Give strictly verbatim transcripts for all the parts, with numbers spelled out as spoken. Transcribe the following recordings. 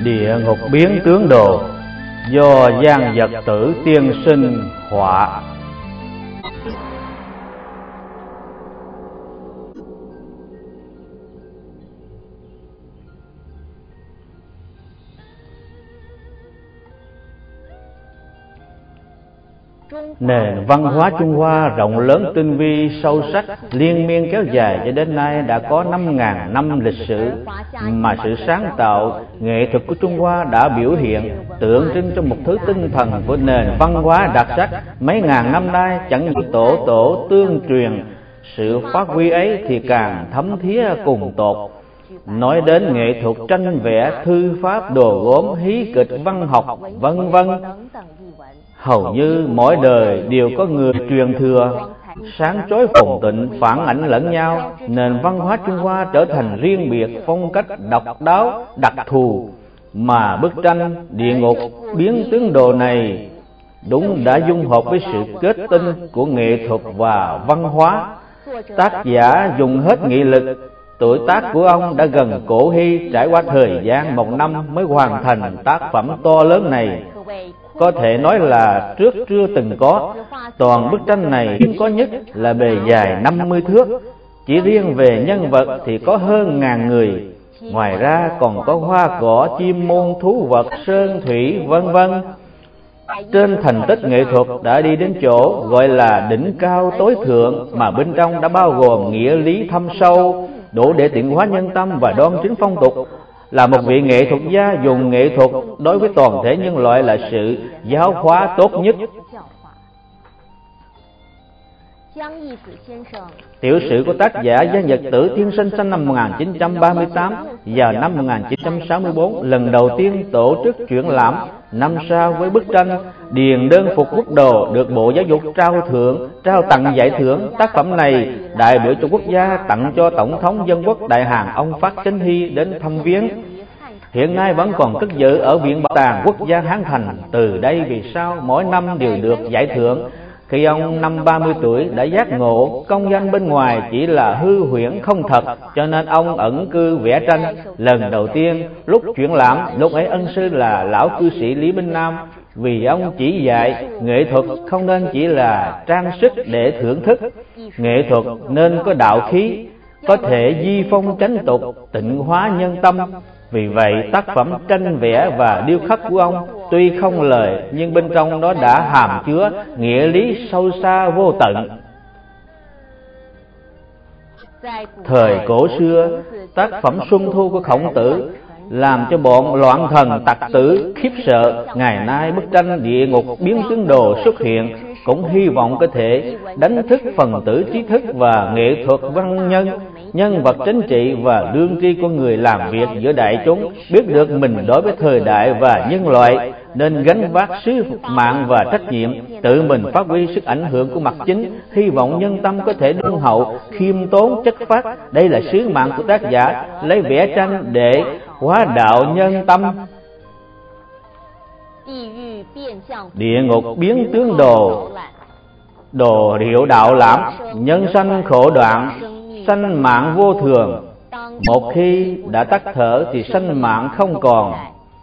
Địa ngục biến tướng đồ, do Giang Vật Tử tiên sinh họa. Nền văn hóa Trung Hoa rộng lớn, tinh vi, sâu sắc, liên miên kéo dài cho đến nay đã có năm ngàn năm lịch sử, mà sự sáng tạo, nghệ thuật của Trung Hoa đã biểu hiện, tượng trưng cho một thứ tinh thần của nền văn hóa đặc sắc. Mấy ngàn năm nay chẳng những tổ tổ tương truyền, sự phát huy ấy thì càng thấm thía cùng tột. Nói đến nghệ thuật tranh vẽ, thư pháp, đồ gốm, hí kịch, văn học, vân vân, hầu như mỗi đời đều có người truyền thừa, sáng chói phồn tịnh, phản ảnh lẫn nhau. Nền văn hóa Trung Hoa trở thành riêng biệt, phong cách độc đáo, đặc thù, mà bức tranh Địa Ngục Biến Tướng Đồ này đúng đã dung hợp với sự kết tinh của nghệ thuật và văn hóa. Tác giả dùng hết nghị lực. Tuổi tác của ông đã gần cổ hy, trải qua thời gian một năm mới hoàn thành tác phẩm to lớn này, có thể nói là trước chưa từng có. Toàn bức tranh này có nhất là bề dài năm mươi thước, chỉ riêng về nhân vật thì có hơn ngàn người, ngoài ra còn có hoa cỏ, chim muôn, thú vật, sơn thủy, vân vân. Trên thành tích nghệ thuật đã đi đến chỗ gọi là đỉnh cao tối thượng, mà bên trong đã bao gồm nghĩa lý thâm sâu, đủ để tiện hóa nhân tâm và đoan chính phong tục. Là một vị nghệ thuật gia, dùng nghệ thuật đối với toàn thể nhân loại là sự giáo hóa tốt nhất. Tiểu sử của tác giả Giang Vật Tử tiên sinh sinh năm một nghìn chín trăm ba mươi tám và năm một nghìn chín trăm sáu mươi tư, lần đầu tiên tổ chức triển lãm. Năm sau với bức tranh Điền Đơn Phục Quốc Đồ được Bộ Giáo dục trao thưởng, trao tặng giải thưởng. Tác phẩm này đại biểu cho quốc gia tặng cho Tổng thống Dân quốc Đại Hàn ông Phát Chánh Hy đến thăm viếng. Hiện nay vẫn còn cất giữ ở Viện Bảo tàng Quốc gia Hán Thành. Từ đây vì sau mỗi năm đều được giải thưởng. Khi ông năm ba mươi tuổi đã giác ngộ công danh bên ngoài chỉ là hư huyễn không thật, cho nên ông ẩn cư vẽ tranh. Lần đầu tiên lúc triển lãm, lúc ấy ân sư là lão cư sĩ Lý Minh Nam, vì ông chỉ dạy nghệ thuật không nên chỉ là trang sức để thưởng thức, nghệ thuật nên có đạo khí, có thể di phong tránh tục, tịnh hóa nhân tâm. Vì vậy tác phẩm tranh vẽ và điêu khắc của ông tuy không lời, nhưng bên trong nó đã hàm chứa nghĩa lý sâu xa vô tận. Thời cổ xưa, tác phẩm Xuân Thu của Khổng Tử làm cho bọn loạn thần tặc tử khiếp sợ. Ngày nay bức tranh Địa Ngục Biến Tướng Đồ xuất hiện, cũng hy vọng có thể đánh thức phần tử trí thức và nghệ thuật văn nhân, nhân vật chính trị và lương tri của người làm việc giữa đại chúng, biết được mình đối với thời đại và nhân loại nên gánh vác sứ mạng và trách nhiệm, tự mình phát huy sức ảnh hưởng của mặt chính, hy vọng nhân tâm có thể đôn hậu, khiêm tốn, chất phát. Đây là sứ mạng của tác giả, lấy vẽ tranh để hóa đạo nhân tâm. Địa ngục biến tướng đồ, đồ hiệu đạo lãm, nhân sanh khổ đoạn, sanh mạng vô thường. Một khi đã tắt thở thì sanh mạng không còn.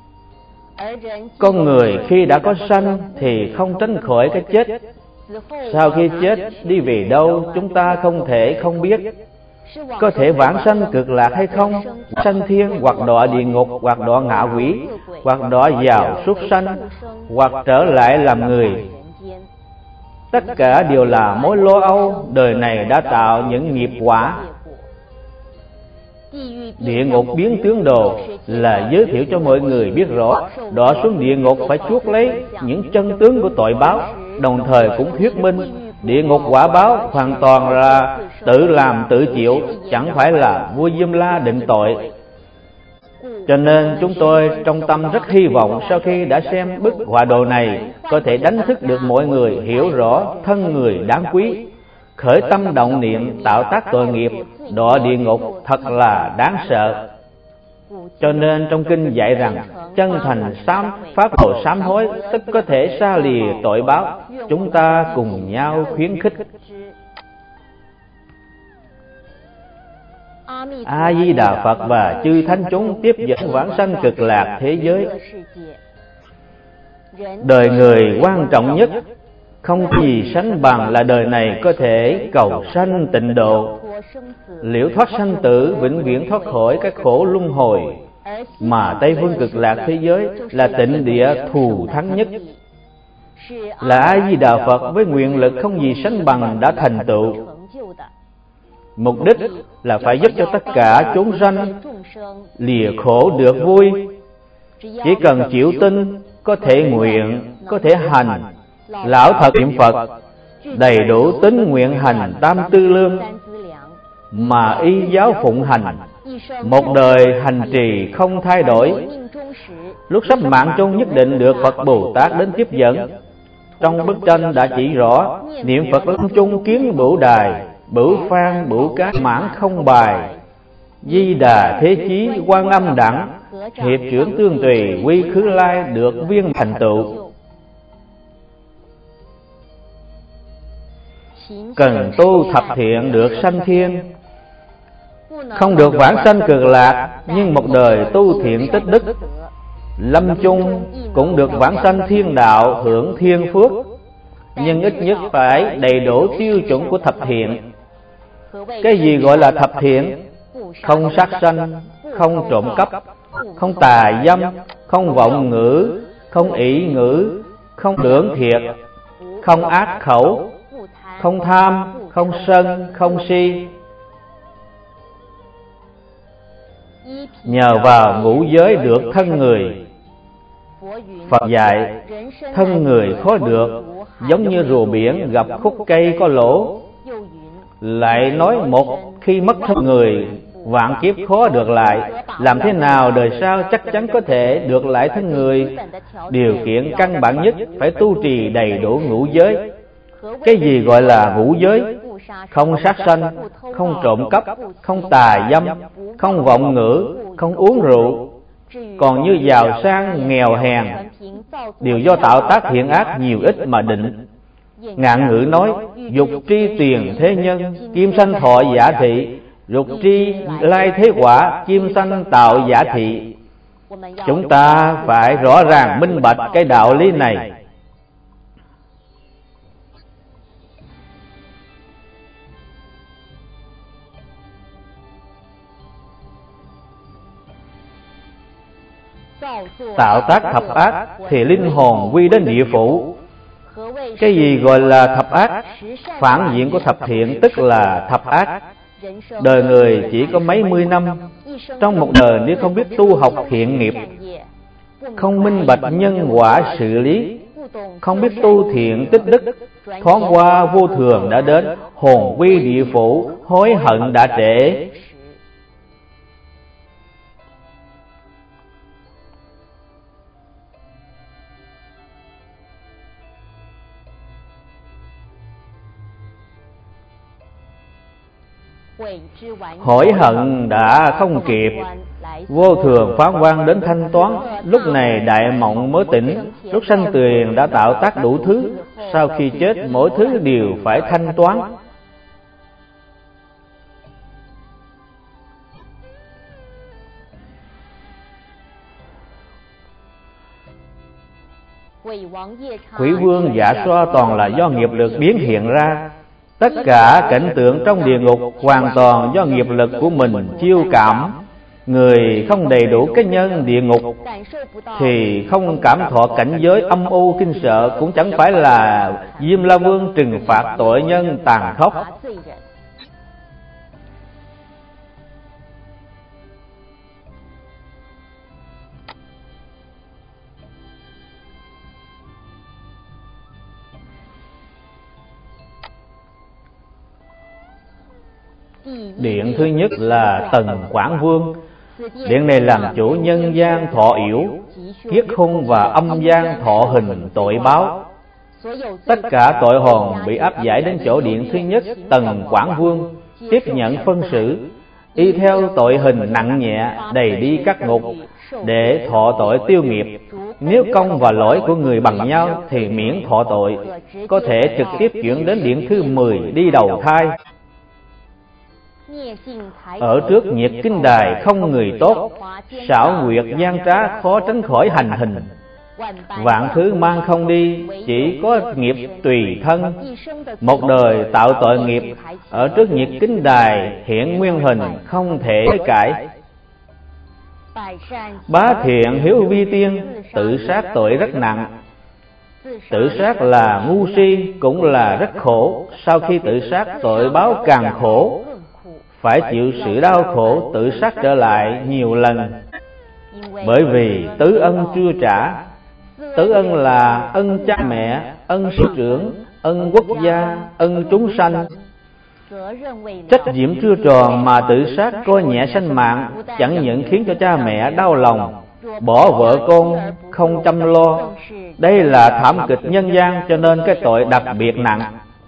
Con người khi đã có sanh thì không tránh khỏi cái chết. Sau khi chết đi về đâu chúng ta không thể không biết. Có thể vãng sanh cực lạc hay không, sanh thiên hoặc đọa địa ngục, hoặc đọa ngạ quỷ, hoặc đọa vào súc sanh, hoặc trở lại làm người. Tất cả đều là mối lo âu đời này đã tạo những nghiệp quả. Địa ngục biến tướng đồ là giới thiệu cho mọi người biết rõ, đọa xuống địa ngục phải chuốc lấy những chân tướng của tội báo, đồng thời cũng thuyết minh địa ngục quả báo hoàn toàn là tự làm tự chịu, chẳng phải là vua Diêm La định tội. Cho nên chúng tôi trong tâm rất hy vọng sau khi đã xem bức họa đồ này có thể đánh thức được mọi người hiểu rõ thân người đáng quý, khởi tâm động niệm tạo tác tội nghiệp, đọa địa ngục thật là đáng sợ. Cho nên trong kinh dạy rằng chân thành sám pháp đồ sám hối, tức có thể xa lìa tội báo. Chúng ta cùng nhau khuyến khích. A Di Đà Phật và chư thánh chúng tiếp dẫn vãng sanh cực lạc thế giới. Đời người quan trọng nhất, không gì sánh bằng là đời này có thể cầu sanh tịnh độ, liễu thoát sanh tử, vĩnh viễn thoát khỏi các khổ luân hồi. Mà Tây Phương Cực Lạc thế giới là tịnh địa thù thắng nhất, là A Di Đà Phật với nguyện lực không gì sánh bằng đã thành tựu. Mục đích là phải giúp cho tất cả chúng sanh lìa khổ được vui. Chỉ cần chịu tin, có thể nguyện, có thể hành, lão thật niệm Phật, đầy đủ tín nguyện hành tam tư lương, mà y giáo phụng hành, một đời hành trì không thay đổi, lúc sắp mạng chung nhất định được Phật Bồ Tát đến tiếp dẫn. Trong bức tranh đã chỉ rõ, niệm Phật lâm chung kiến bửu đài, bửu phan bửu cát mãn không bài, Di Đà thế chí quan âm đẳng, hiệp trưởng tương tùy quy khứ lai được viên thành tựu. Cần tu thập thiện được sanh thiên, không được vãng sanh cực lạc, nhưng một đời tu thiện tích đức, lâm chung cũng được vãng sanh thiên đạo hưởng thiên phước. Nhưng ít nhất phải đầy đủ tiêu chuẩn của thập thiện. Cái gì gọi là thập thiện? Không sát sanh, không trộm cắp, không tà dâm, không vọng ngữ, không ỷ ngữ, không lưỡng thiệt, không ác khẩu, không tham, không sân, không si. Nhờ vào ngũ giới được thân người. Phật dạy thân người khó được, giống như rùa biển gặp khúc cây có lỗ. Lại nói một khi mất thân người, vạn kiếp khó được lại. Làm thế nào đời sau chắc chắn có thể được lại thân người? Điều kiện căn bản nhất phải tu trì đầy đủ ngũ giới. Cái gì gọi là ngũ giới? Không sát sanh, không trộm cắp, không tà dâm, không vọng ngữ, không uống rượu. Còn như giàu sang nghèo hèn đều do tạo tác thiện ác nhiều ít mà định. Ngạn ngữ nói dục tri tiền thế nhân, kim sanh thọ giả thị, dục tri lai thế quả, kim sanh tạo giả thị. Chúng ta phải rõ ràng minh bạch cái đạo lý này. Tạo tác thập ác thì linh hồn quy đến địa phủ. Cái gì gọi là thập ác? Phản diện của thập thiện tức là thập ác. Đời người chỉ có mấy mươi năm, trong một đời nếu không biết tu học thiện nghiệp, không minh bạch nhân quả sự lý, không biết tu thiện tích đức, thoáng qua vô thường đã đến, hồn quy địa phủ, hối hận đã trễ. Hối hận đã không kịp, vô thường phán quan đến thanh toán. Lúc này đại mộng mới tỉnh, lúc sanh tuyền đã tạo tác đủ thứ, sau khi chết mỗi thứ đều phải thanh toán. Quỷ vương dạ xoa toàn là do nghiệp lực biến hiện ra. Tất cả cảnh tượng trong địa ngục hoàn toàn do nghiệp lực của mình chiêu cảm. Người không đầy đủ cái nhân địa ngục thì không cảm thọ cảnh giới âm u kinh sợ, cũng chẳng phải là Diêm La Vương trừng phạt tội nhân tàn khốc. Điện thứ nhất là Tần Quảng Vương. Điện này làm chủ nhân gian thọ yểu, kiết khung và âm gian thọ hình tội báo. Tất cả tội hồn bị áp giải đến chỗ điện thứ nhất Tần Quảng Vương, tiếp nhận phân xử, y theo tội hình nặng nhẹ đầy đi các ngục để thọ tội tiêu nghiệp. Nếu công và lỗi của người bằng nhau thì miễn thọ tội, có thể trực tiếp chuyển đến điện thứ mười đi đầu thai. Ở trước nhiệt kinh đài không người tốt, xảo quyệt gian trá khó tránh khỏi hành hình. Vạn thứ mang không đi, chỉ có nghiệp tùy thân. Một đời tạo tội nghiệp, ở trước nhiệt kinh đài hiện nguyên hình không thể cãi. Bá thiện hiếu vi tiên, tự sát tội rất nặng. Tự sát là ngu si, cũng là rất khổ. Sau khi tự sát tội báo càng khổ, phải chịu sự đau khổ tự sát trở lại nhiều lần. Bởi vì tứ ân chưa trả. Tứ ân là ân cha mẹ, ân sư trưởng, ân quốc gia, ân chúng sanh. Trách nhiệm chưa tròn mà tự sát coi nhẹ sanh mạng, chẳng những khiến cho cha mẹ đau lòng, bỏ vợ con không chăm lo. Đây là thảm kịch nhân gian, cho nên cái tội đặc biệt nặng.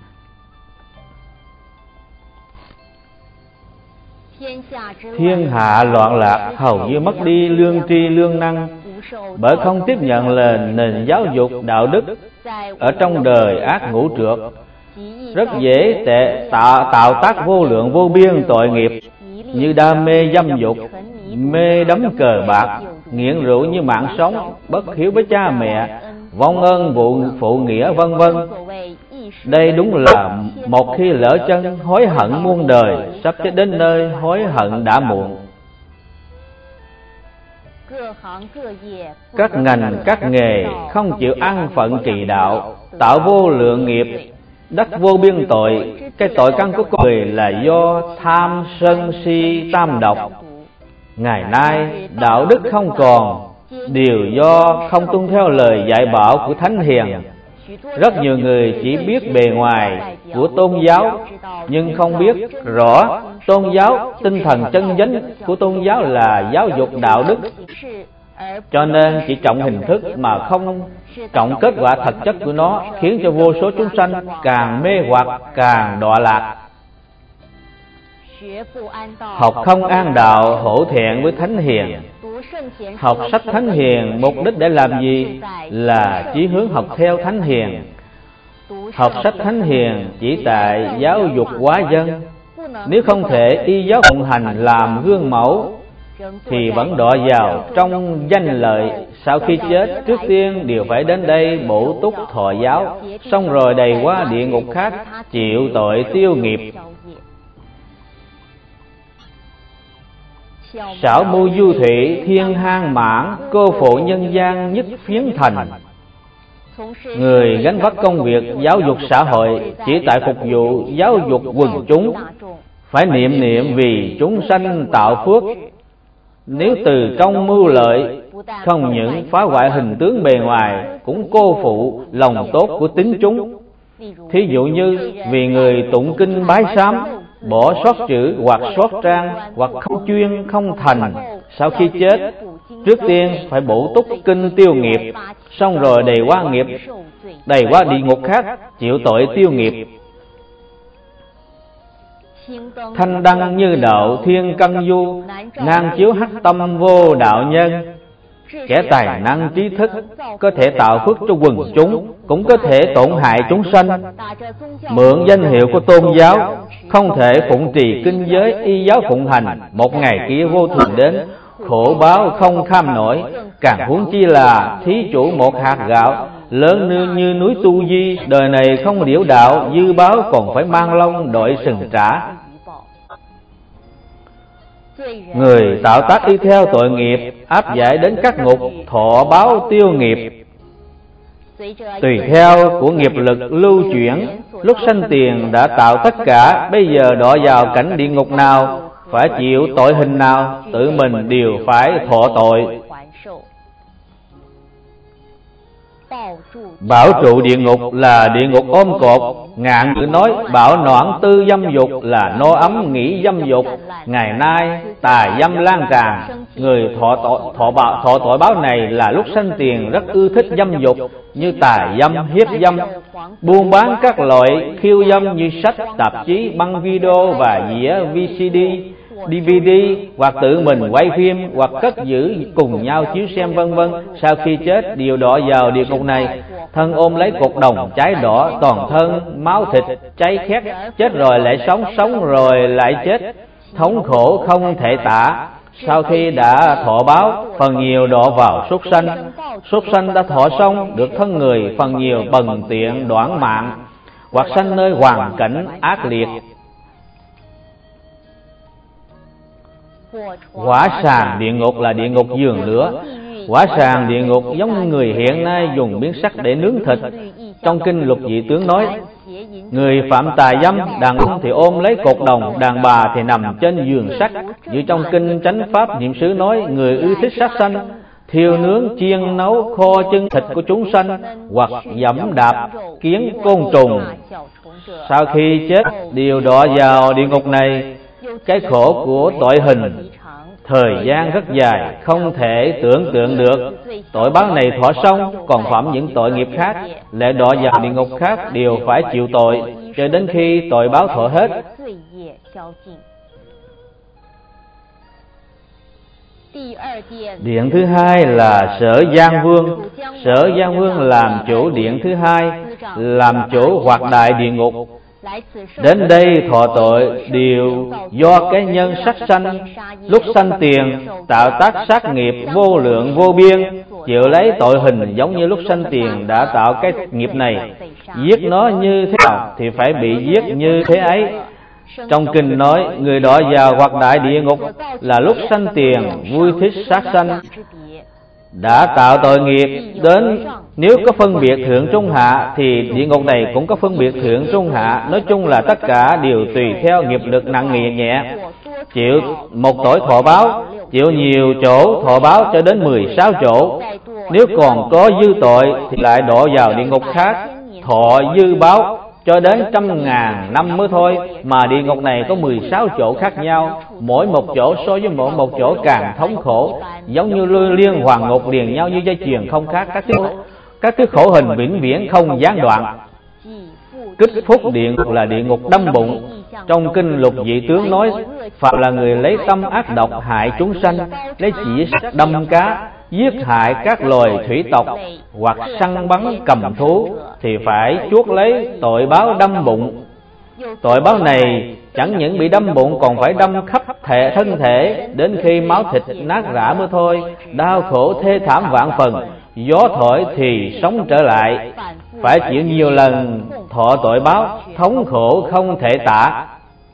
Thiên hạ loạn lạc, hầu như mất đi lương tri lương năng, bởi không tiếp nhận là nền giáo dục đạo đức. Ở trong đời ác ngũ trược, rất dễ tệ tạo, tạo tác vô lượng vô biên tội nghiệp, như đam mê dâm dục, mê đắm cờ bạc, nghiện rượu như mạng sống, bất hiếu với cha mẹ, vong ơn vụ phụ nghĩa, vân vân. Đây đúng là một khi lỡ chân hối hận muôn đời, sắp chết đến nơi hối hận đã muộn. Các ngành các nghề không chịu ăn phận trì đạo, tạo vô lượng nghiệp, đắc vô biên tội. Cái tội căn của con người là do tham sân si tam độc. Ngày nay đạo đức không còn, đều do không tuân theo lời dạy bảo của thánh hiền. Rất nhiều người chỉ biết bề ngoài của tôn giáo, nhưng không biết rõ tôn giáo, tinh thần chân chánh của tôn giáo là giáo dục đạo đức. Cho nên chỉ trọng hình thức mà không trọng kết quả thật chất của nó, khiến cho vô số chúng sanh càng mê hoặc, càng đọa lạc. Học không an đạo, hổ thẹn với thánh hiền. Học sách thánh hiền mục đích để làm gì? Là chí hướng học theo thánh hiền. Học sách thánh hiền chỉ tại giáo dục quá dân. Nếu không thể y giáo phụng hành làm gương mẫu, thì vẫn đọa vào trong danh lợi. Sau khi chết, trước tiên đều phải đến đây bổ túc thọ giáo, xong rồi đầy qua địa ngục khác, chịu tội tiêu nghiệp. Xảo mưu du thủy, thiên hang mãn, cô phụ nhân gian nhất phiến thành. Người gánh vác công việc giáo dục xã hội chỉ tại phục vụ giáo dục quần chúng, phải niệm niệm vì chúng sanh tạo phước. Nếu từ công mưu lợi, không những phá hoại hình tướng bề ngoài, cũng cô phụ lòng tốt của tín chúng. Thí dụ như vì người tụng kinh bái sám, bỏ sót chữ hoặc sót trang, hoặc không chuyên không thành, sau khi chết, trước tiên phải bổ túc kinh tiêu nghiệp, xong rồi đầy qua nghiệp, đầy qua địa ngục khác, chịu tội tiêu nghiệp. Thanh đăng như đạo thiên căn du, ngang chiếu hắc tâm vô đạo nhân. Kẻ tài năng trí thức có thể tạo phước cho quần chúng, cũng có thể tổn hại chúng sanh. Mượn danh hiệu của tôn giáo, không thể phụng trì kinh giới y giáo phụng hành, một ngày kia vô thường đến, khổ báo không kham nổi. Càng huống chi là thí chủ một hạt gạo, lớn nương như núi Tu Di, đời này không liễu đạo, dư báo còn phải mang lông đội sừng trả. Người tạo tác y theo tội nghiệp, áp giải đến các ngục, thọ báo tiêu nghiệp. Tùy theo của nghiệp lực lưu chuyển, lúc sanh tiền đã tạo tất cả, bây giờ đọa vào cảnh địa ngục nào, phải chịu tội hình nào, tự mình đều phải thọ tội. Bảo trụ địa ngục là địa ngục ôm cột. Ngạn ngữ nói bảo noãn tư dâm dục là no ấm nghĩ dâm dục. Ngày nay tà dâm lan tràn, người thọ tội, thọ, thọ, thọ tội báo này là lúc sanh tiền rất ưa thích dâm dục, như tà dâm, hiếp dâm, buôn bán các loại khiêu dâm như sách, tạp chí, băng video và dĩa vê xê đê, đê vê đê, hoặc tự mình quay phim, hoặc cất giữ cùng nhau chiếu xem, vân vân. Sau khi chết đều đọa vào địa ngục này, thân ôm lấy cột đồng cháy đỏ, toàn thân máu thịt cháy khét, chết rồi lại sống, sống rồi lại chết. thống khổ không thể tả. Sau khi đã thọ báo, phần nhiều đọa vào súc sanh. Súc sanh đã thọ xong được thân người, phần nhiều bần tiện đoản mạng, hoặc sanh nơi hoàn cảnh ác liệt. Hỏa sàng địa ngục là địa ngục giường lửa. Hỏa sàng địa ngục giống như người hiện nay dùng miếng sắt để nướng thịt. Trong kinh Lục Dị Tướng nói, người phạm tà dâm, đàn ông thì ôm lấy cột đồng, đàn bà thì nằm trên giường sắt. Như trong kinh Chánh Pháp Niệm xứ nói, người ưa thích sát sanh, thiêu nướng, chiên nấu, kho chân thịt của chúng sanh, hoặc dẫm đạp kiến côn trùng. Sau khi chết đều đọa vào địa ngục này. Cái khổ của tội hình thời gian rất dài, không thể tưởng tượng được. Tội báo này thọ xong, còn phạm những tội nghiệp khác, lại đọa vào địa ngục khác, đều phải chịu tội cho đến khi tội báo thọ hết. Điện thứ hai là Sở Giang Vương. Sở Giang Vương làm chủ điện thứ hai, làm chủ hoạt đại địa ngục. Đến đây thọ tội đều do cái nhân sát sanh, lúc sanh tiền tạo tác sát nghiệp vô lượng vô biên, chịu lấy tội hình giống như lúc sanh tiền đã tạo cái nghiệp này. Giết nó như thế nào thì phải bị giết như thế ấy. Trong kinh nói, người đọa vào hoặc đại địa ngục là lúc sanh tiền vui thích sát sanh, đã tạo tội nghiệp đến. Nếu có phân biệt thượng trung hạ thì địa ngục này cũng có phân biệt thượng trung hạ. Nói chung là tất cả đều tùy theo nghiệp lực nặng nhẹ nhẹ. Chịu một tội thọ báo, chịu nhiều chỗ thọ báo cho đến mười sáu chỗ. Nếu còn có dư tội thì lại đọa vào địa ngục khác, thọ dư báo cho đến trăm ngàn năm mới thôi. Mà địa ngục này có mười sáu chỗ khác nhau, mỗi một chỗ so với mỗi một chỗ càng thống khổ, giống như liên hoàn ngục liền nhau như dây chuyền không khác. Các thứ, các thứ khổ hình vĩnh viễn không gián đoạn. Kích phúc địa ngục là địa ngục đâm bụng. Trong kinh Lục Dị Tướng nói, Phật là người lấy tâm ác độc hại chúng sanh, lấy chỉ sắt đâm cá, giết hại các loài thủy tộc, hoặc săn bắn cầm thú, thì phải chuốc lấy tội báo đâm bụng. Tội báo này chẳng những bị đâm bụng, còn phải đâm khắp thể thân thể, đến khi máu thịt nát rã mới thôi. Đau khổ thê thảm vạn phần, gió thổi thì sống trở lại, phải chịu nhiều lần thọ tội báo, thống khổ không thể tả.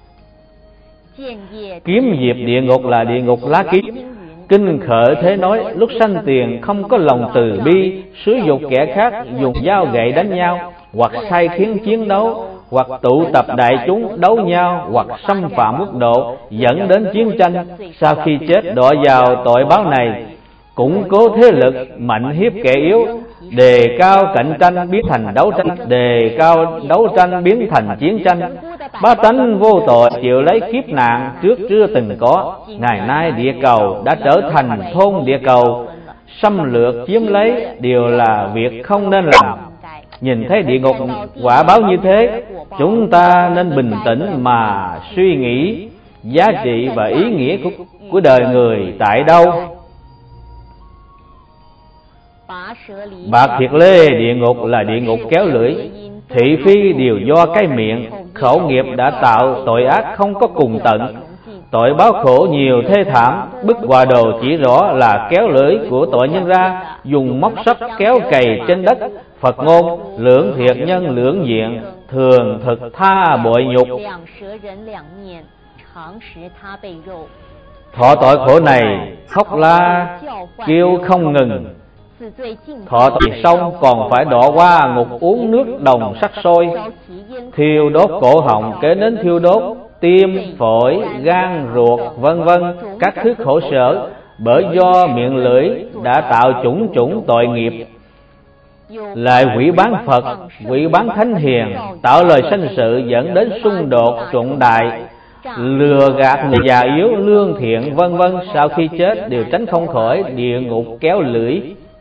Kiếm diệp địa ngục là địa ngục lá kiếm. Kinh Khởi Thế nói, lúc sanh tiền không có lòng từ bi, sử dụng kẻ khác, dùng dao gậy đánh nhau, hoặc sai khiến chiến đấu, hoặc tụ tập đại chúng đấu nhau, hoặc xâm phạm mức độ dẫn đến chiến tranh. Sau khi chết đọa vào tội báo này, củng cố thế lực, mạnh hiếp kẻ yếu, đề cao cạnh tranh biến thành đấu tranh, đề cao đấu tranh biến thành chiến tranh. Bá tánh vô tội chịu lấy kiếp nạn trước chưa từng có. Ngày nay địa cầu đã trở thành thôn địa cầu, xâm lược chiếm lấy đều là việc không nên làm. Nhìn thấy địa ngục quả báo như thế, chúng ta nên bình tĩnh mà suy nghĩ giá trị và ý nghĩa của, của đời người tại đâu. Bạc Thiệt Lê địa ngục là địa ngục kéo lưỡi. Thị phi đều do cái miệng, khẩu nghiệp đã tạo tội ác không có cùng tận. Tội báo khổ nhiều thê thảm, bức Hòa Đồ chỉ rõ là kéo lưỡi của tội nhân ra, dùng móc sắt kéo cày trên đất. Phật ngôn, lưỡng thiệt nhân lưỡng diện, thường thực tha bội nhục. Thọ tội khổ này, khóc la, kêu không ngừng. Thọ tội xong còn phải đọa qua ngục uống nước đồng sắc sôi, thiêu đốt cổ họng, kế đến thiêu đốt tim, phổi, gan, ruột, vân vân, các thứ khổ sở, bởi do miệng lưỡi đã tạo chủng chủng tội nghiệp. Lại quỷ bán Phật, quỷ bán Thánh Hiền, tạo lời sanh sự dẫn đến xung đột trọng đại, lừa gạt người già yếu, lương thiện, vân vân. Sau khi chết đều tránh không khỏi địa ngục kéo lưỡi.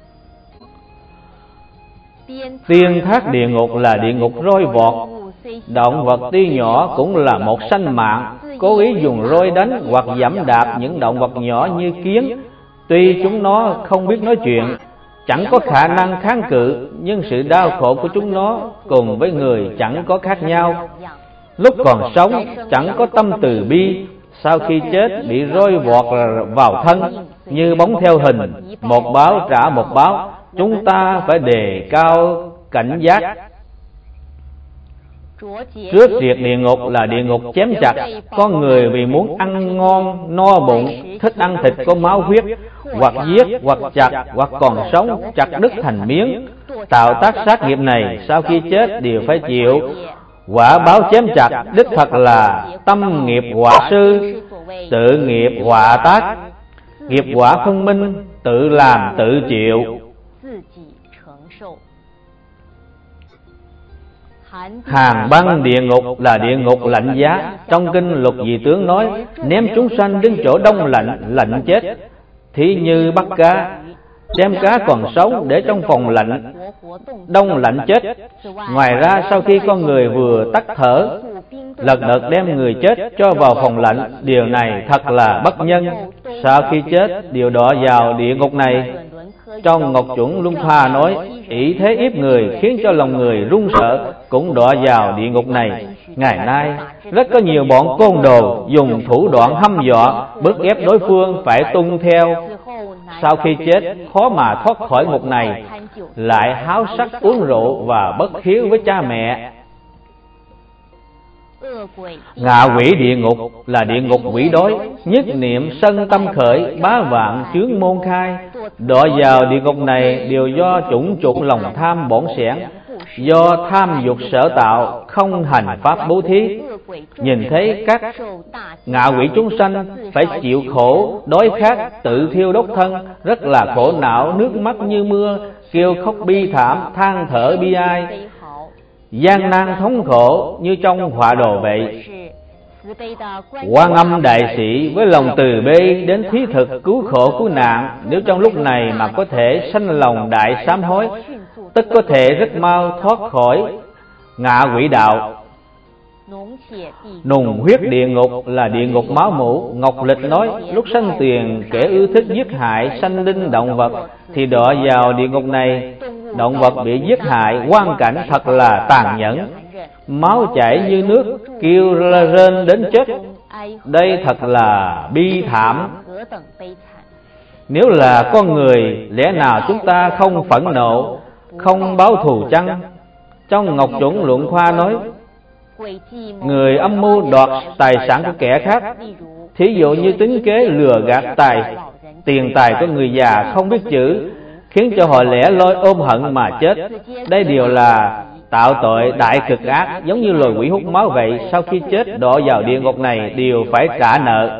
Tiên thác địa ngục là địa ngục roi vọt. Động vật tuy nhỏ cũng là một sanh mạng, cố ý dùng roi đánh hoặc giẫm đạp những động vật nhỏ như kiến. Tuy chúng nó không biết nói chuyện, chẳng có khả năng kháng cự, nhưng sự đau khổ của chúng nó cùng với người chẳng có khác nhau. Lúc còn sống chẳng có tâm từ bi, sau khi chết bị roi vọt vào thân như bóng theo hình, một báo trả một báo. Chúng ta phải đề cao cảnh giác. Trước triệt địa ngục là địa ngục chém chặt. Con người vì muốn ăn ngon no bụng, thích ăn thịt có máu huyết, hoặc giết, hoặc chặt, hoặc còn sống chặt đứt thành miếng. Tạo tác sát nghiệp này sau khi chết đều phải chịu quả báo chém chặt. Đích thật là tâm nghiệp họa sư, tự nghiệp họa tác. Nghiệp quả phân minh, tự làm tự chịu. Hàng băng địa ngục là địa ngục lạnh giá. Trong kinh Lục Dị Tướng nói, ném chúng sanh đến chỗ đông lạnh, lạnh chết. Thí như bắt cá, đem cá còn sống để trong phòng lạnh, đông lạnh chết. Ngoài ra sau khi con người vừa tắt thở, lật đật đem người chết cho vào phòng lạnh. Điều này thật là bất nhân. Sau khi chết đều đọa vào địa ngục này. Trong Ngọc Chuẩn Luân Pha nói, ỷ thế hiếp người khiến cho lòng người run sợ, cũng đọa vào địa ngục này. Ngày nay rất có nhiều bọn côn đồ dùng thủ đoạn hăm dọa, bức ép đối phương phải tuân theo. Sau khi chết khó mà thoát khỏi ngục này, lại háo sắc uống rượu và bất hiếu với cha mẹ. Ngạ quỷ địa ngục là địa ngục quỷ đói, nhất niệm sân tâm khởi, bá vạn chướng môn khai. Đọa vào địa ngục này đều do chủng chủng lòng tham bổn sẻn, do tham dục sở tạo, không hành pháp bố thí. Nhìn thấy các ngạ quỷ chúng sanh phải chịu khổ, đói khát, tự thiêu đốt thân, rất là khổ não, nước mắt như mưa, kêu khóc bi thảm, than thở bi ai, gian nan thống khổ như trong họa đồ vậy. Quan Âm đại sĩ với lòng từ bi đến thí thực cứu khổ cứu nạn, nếu trong lúc này mà có thể sanh lòng đại sám hối, tức có thể rất mau thoát khỏi ngạ quỷ đạo. Nùng huyết địa ngục là địa ngục máu mủ. Ngọc Lịch nói, lúc sanh tiền kẻ ưa thích giết hại sanh linh động vật thì đọa vào địa ngục này. Động vật bị giết hại, quang cảnh thật là tàn nhẫn, máu chảy như nước, kêu rên đến chết. Đây thật là bi thảm. Nếu là con người, lẽ nào chúng ta không phẫn nộ, không báo thù chăng? Trong Ngọc Chuẩn Luận Khoa nói, người âm mưu đoạt tài sản của kẻ khác, thí dụ như tính kế lừa gạt tài tiền tài của người già không biết chữ, khiến cho họ lẻ loi ôm hận mà chết. Đây đều là tạo tội đại cực ác, giống như loài quỷ hút máu vậy. Sau khi chết đọa vào địa ngục này đều phải trả nợ.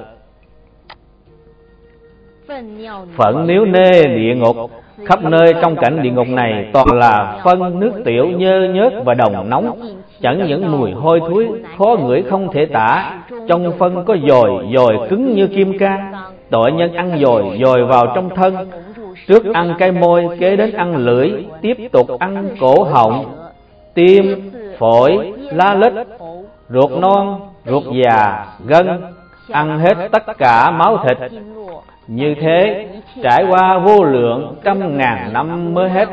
Phận níu nê địa ngục, khắp nơi trong cảnh địa ngục này toàn là phân, nước tiểu, nhơ nhớt và đồng nóng, chẳng những mùi hôi thối khó ngửi không thể tả. Trong phân có dồi, dồi cứng như kim can. Tội nhân ăn dồi, dồi vào trong thân. Trước ăn cái môi, kế đến ăn lưỡi, tiếp tục ăn cổ họng, tim, phổi, lá lách, ruột non, ruột già, gân, ăn hết tất cả máu thịt. Như thế trải qua vô lượng trăm ngàn năm mới hết.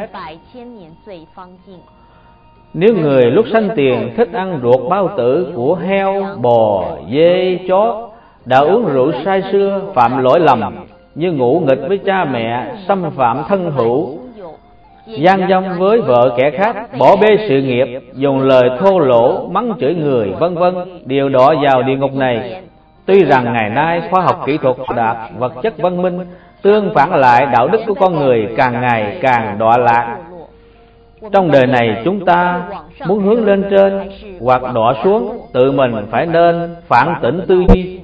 Nếu người lúc sanh tiền thích ăn ruột bao tử của heo, bò, dê, chó, đã uống rượu say sưa, phạm lỗi lầm như ngủ nghịch với cha mẹ, xâm phạm thân hữu, gian dâm với vợ kẻ khác, bỏ bê sự nghiệp, dùng lời thô lỗ, mắng chửi người, vân vân, đều đọa vào địa ngục này. Tuy rằng ngày nay khoa học kỹ thuật đạt, vật chất văn minh, tương phản lại đạo đức của con người càng ngày càng đọa lạc. Trong đời này chúng ta muốn hướng lên trên hoặc đọa xuống, tự mình phải nên phản tỉnh tư duy.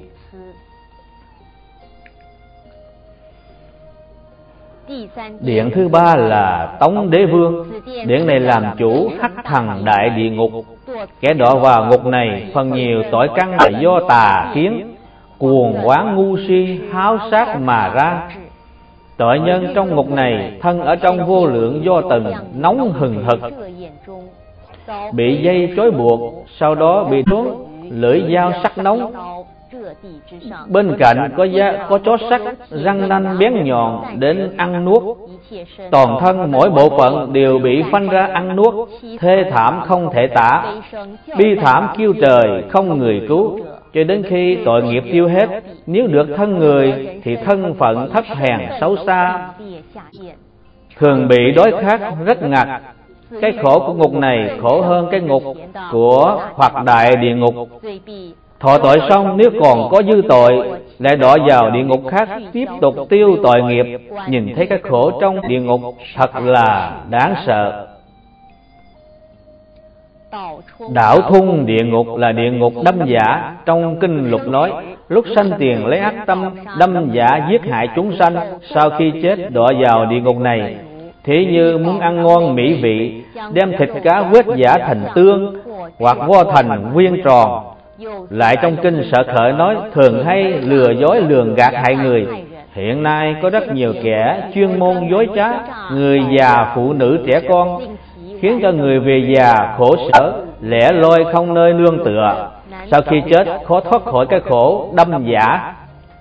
Điện thứ ba là Tống Đế Vương. Điện này làm chủ Hắc Thần Đại Địa Ngục. Kẻ đọa vào ngục này phần nhiều tội căn là do tà kiến, cuồng quán ngu si, háo sát mà ra. Tội nhân trong ngục này thân ở trong vô lượng do tầng nóng hừng hực, bị dây trói buộc, sau đó bị xuống lưỡi dao sắc nóng. Bên cạnh có da, có chó sắt, răng nanh bén nhọn đến ăn nuốt. Toàn thân mỗi bộ phận đều bị phanh ra ăn nuốt, thê thảm không thể tả, bi thảm kêu trời không người cứu. cho đến khi tội nghiệp tiêu hết. Nếu được thân người thì thân phận thấp hèn xấu xa, thường bị đối khắc rất ngặt. Cái khổ của ngục này khổ hơn cái ngục của hoặc đại địa ngục. Thọ tội xong nếu còn có dư tội, lại đọa vào địa ngục khác tiếp tục tiêu tội nghiệp. Nhìn thấy cái khổ trong địa ngục thật là đáng sợ. Đảo thung địa ngục là địa ngục đâm giả. Trong kinh Lục nói, lúc sanh tiền lấy ác tâm đâm giả giết hại chúng sanh, sau khi chết đọa vào địa ngục này. Thế như muốn ăn ngon mỹ vị, đem thịt cá quết giả thành tương, hoặc vo thành viên tròn. Lại trong kinh Sở Khởi nói, thường hay lừa dối lường gạt hại người. Hiện nay có rất nhiều kẻ chuyên môn dối trá người già, phụ nữ, trẻ con, khiến cho người về già khổ sở, lẻ loi không nơi nương tựa. Sau khi chết khó thoát khỏi cái khổ đâm giả.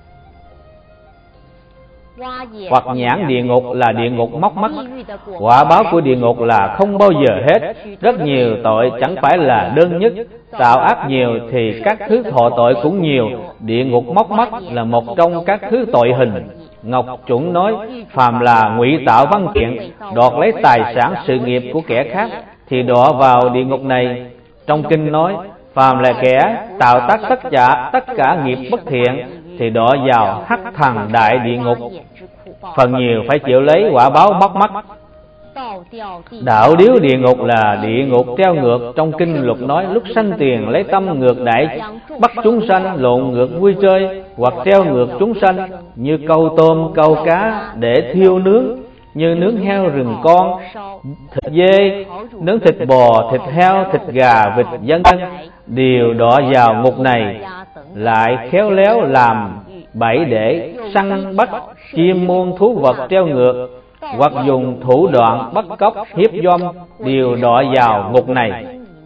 Hoặc nhãn địa ngục là địa ngục móc mắt. Quả báo của địa ngục là không bao giờ hết. Rất nhiều tội chẳng phải là đơn nhất. Tạo ác nhiều thì các thứ thọ tội cũng nhiều. Địa ngục móc mắt là một trong các thứ tội hình. Ngọc Chuẩn nói, phàm là ngụy tạo văn kiện, đoạt lấy tài sản sự nghiệp của kẻ khác thì đọa vào địa ngục này. Trong kinh nói, phàm là kẻ tạo tác tất cả tất cả nghiệp bất thiện thì đọa vào hắc thần đại địa ngục, phần nhiều phải chịu lấy quả báo móc mắt. Đạo điếu địa ngục là địa ngục treo ngược. Trong kinh Lục nói, lúc sanh tiền lấy tâm ngược đãi, bắt chúng sanh lộn ngược vui chơi, hoặc treo ngược chúng sanh như câu tôm câu cá để thiêu nướng, như nướng heo rừng con, thịt dê, nướng thịt bò, thịt heo, thịt gà, vịt vân vân, đều đọa vào ngục này. Lại khéo léo làm bẫy để săn bắt chim muôn thú vật treo ngược, hoặc dùng thủ đoạn bắt cóc hiếp dâm, đều đọa vào ngục này.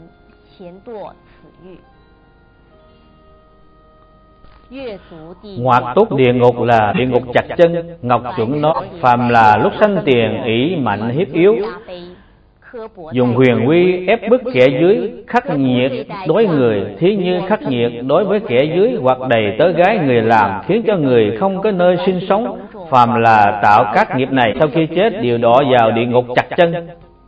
Ngoạc túc địa ngục là địa ngục chặt chân. Ngọc Chuẩn nói, phàm là lúc sanh tiền ỷ mạnh hiếp yếu, dùng huyền uy ép bức kẻ dưới, khắc nghiệt đối người, thí như khắc nghiệt đối với kẻ dưới, hoặc đầy tớ gái người làm, khiến cho người không có nơi sinh sống. Phàm là tạo các nghiệp này, sau khi chết đều đọa vào địa ngục chặt chân.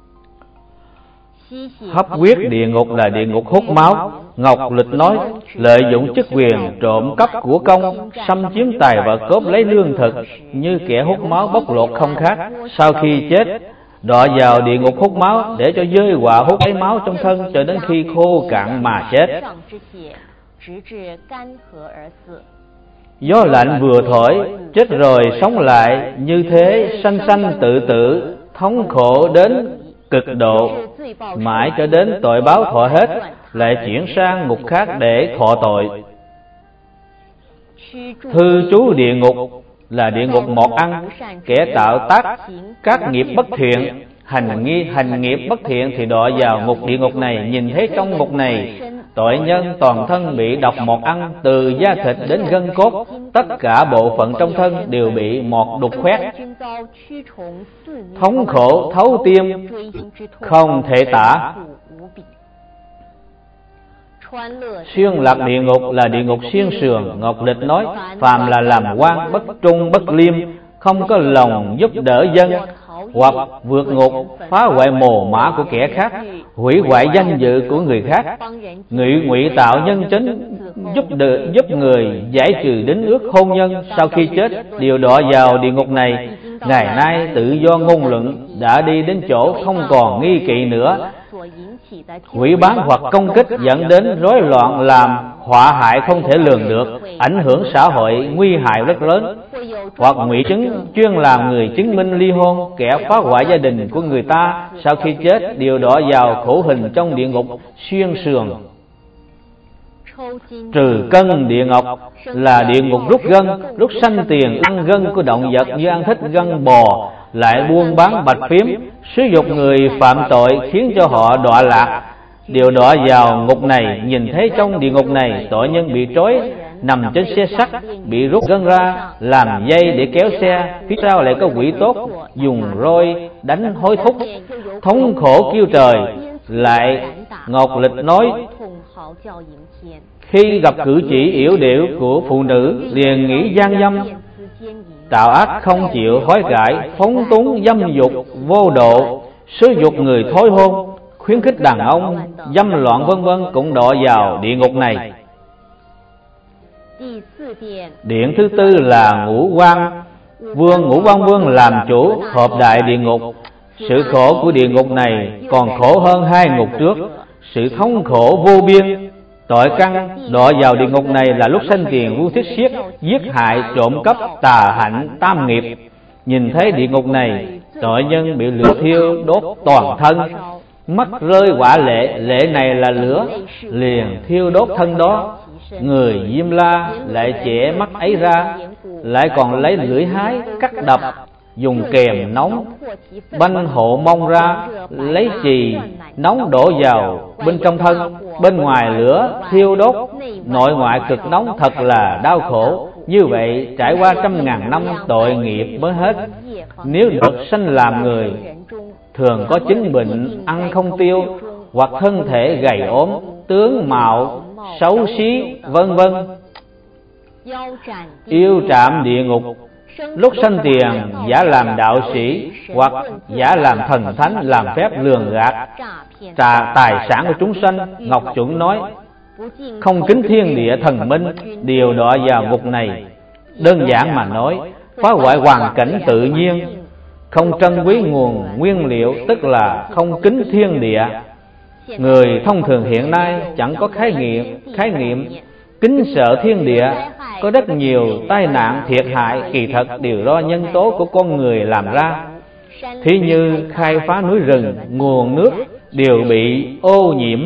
Hấp huyết địa ngục là địa ngục hút máu. Ngọc Lịch nói, lợi dụng chức quyền trộm cắp của công, xâm chiếm tài vật, cướp lấy lương thực, như kẻ hút máu bóc lột không khác. Sau khi chết đọa vào địa ngục hút máu, để cho giới họa hút lấy máu trong thân cho đến khi khô cạn mà chết. Gió lạnh vừa thổi, chết rồi sống lại, như thế sanh sanh tự tử, thống khổ đến cực độ, mãi cho đến tội báo thọ hết, lại chuyển sang ngục khác để thọ tội. Thư trú địa ngục là địa ngục một ăn. Kẻ tạo tác các nghiệp bất thiện, hành nghi hành nghiệp bất thiện thì đọa vào ngục địa ngục này. Nhìn thấy trong ngục này, tội nhân toàn thân bị độc một ăn, từ da thịt đến gân cốt, tất cả bộ phận trong thân đều bị một đục khoét, thống khổ thấu tim, không thể tả. Xuyên lạc địa ngục là địa ngục xuyên sườn. Ngọc Lịch nói, phàm là làm quan bất trung bất liêm, không có lòng giúp đỡ dân, hoặc vượt ngục phá hoại mồ mã của kẻ khác, hủy hoại danh dự của người khác, ngụy ngụy tạo nhân chính, giúp đỡ, giúp người giải trừ đính ước hôn nhân, sau khi chết đều đọa vào địa ngục này. Ngày nay tự do ngôn luận đã đi đến chỗ không còn nghi kỵ nữa. Hủy bán hoặc công kích dẫn đến rối loạn, làm họa hại không thể lường được, ảnh hưởng xã hội, nguy hại rất lớn. Hoặc ngụy chứng chuyên làm người chứng minh ly hôn, kẻ phá hoại gia đình của người ta, sau khi chết đều đọa vào khổ hình trong địa ngục xuyên sườn. Trừ cân địa ngục là địa ngục rút gân. Lúc sanh tiền ăn gân của động vật như ăn thịt gân bò, lại buôn bán bạch phiếm, sử dụng người phạm tội khiến cho họ đọa lạc, đều đọa vào ngục này. Nhìn thấy trong địa ngục này, tội nhân bị trói nằm trên xe sắt, bị rút gân ra làm dây để kéo xe, phía sau lại có quỷ tốt dùng roi đánh hối thúc, thống khổ kêu trời. Lại Ngọc Lịch nói, Khi gặp cử chỉ yểu điệu của phụ nữ liền nghĩ gian dâm. Tạo ác không chịu hối cải, phóng túng dâm dục vô độ, xúi dục người thối hôn, khuyến khích đàn ông dâm loạn vân vân cũng đọa vào địa ngục này. Điện thứ tư là ngũ quan vương. Ngũ quan vương làm chủ hợp đại địa ngục. Sự khổ của địa ngục này còn khổ hơn hai ngục trước. Sự thống khổ vô biên. Tội căn đọa vào địa ngục này là lúc sanh tiền vô thích xiết, giết hại, trộm cắp, tà hạnh, tam nghiệp. Nhìn thấy địa ngục này, tội nhân bị lửa thiêu đốt toàn thân, mắt rơi hỏa lệ, lệ này là lửa, liền thiêu đốt thân đó. Người Diêm La lại chẻ mắt ấy ra, lại còn lấy lưỡi hái cắt đập, dùng kềm nóng banh hộ mông ra, lấy chì nóng đổ vào bên trong thân, bên ngoài lửa thiêu đốt, nội ngoại cực nóng, thật là đau khổ. Như vậy trải qua trăm ngàn năm tội nghiệp mới hết. Nếu được sanh làm người, thường có chứng bệnh ăn không tiêu, hoặc thân thể gầy ốm, tướng mạo xấu xí vân vân. Yêu trạm địa ngục. Lúc sanh tiền giả làm đạo sĩ, hoặc giả làm thần thánh, làm phép lường gạt trà tài sản của chúng sanh. Ngọc Chuẩn nói không kính thiên địa thần minh, đều đọa vào ngục này. Đơn giản mà nói, phá hoại hoàn cảnh tự nhiên, không trân quý nguồn nguyên liệu, tức là không kính thiên địa. Người thông thường hiện nay chẳng có khái niệm khái niệm kính sợ thiên địa. Có rất nhiều tai nạn thiệt hại kỳ thật đều do nhân tố của con người làm ra. Thí như khai phá núi rừng, nguồn nước đều bị ô nhiễm.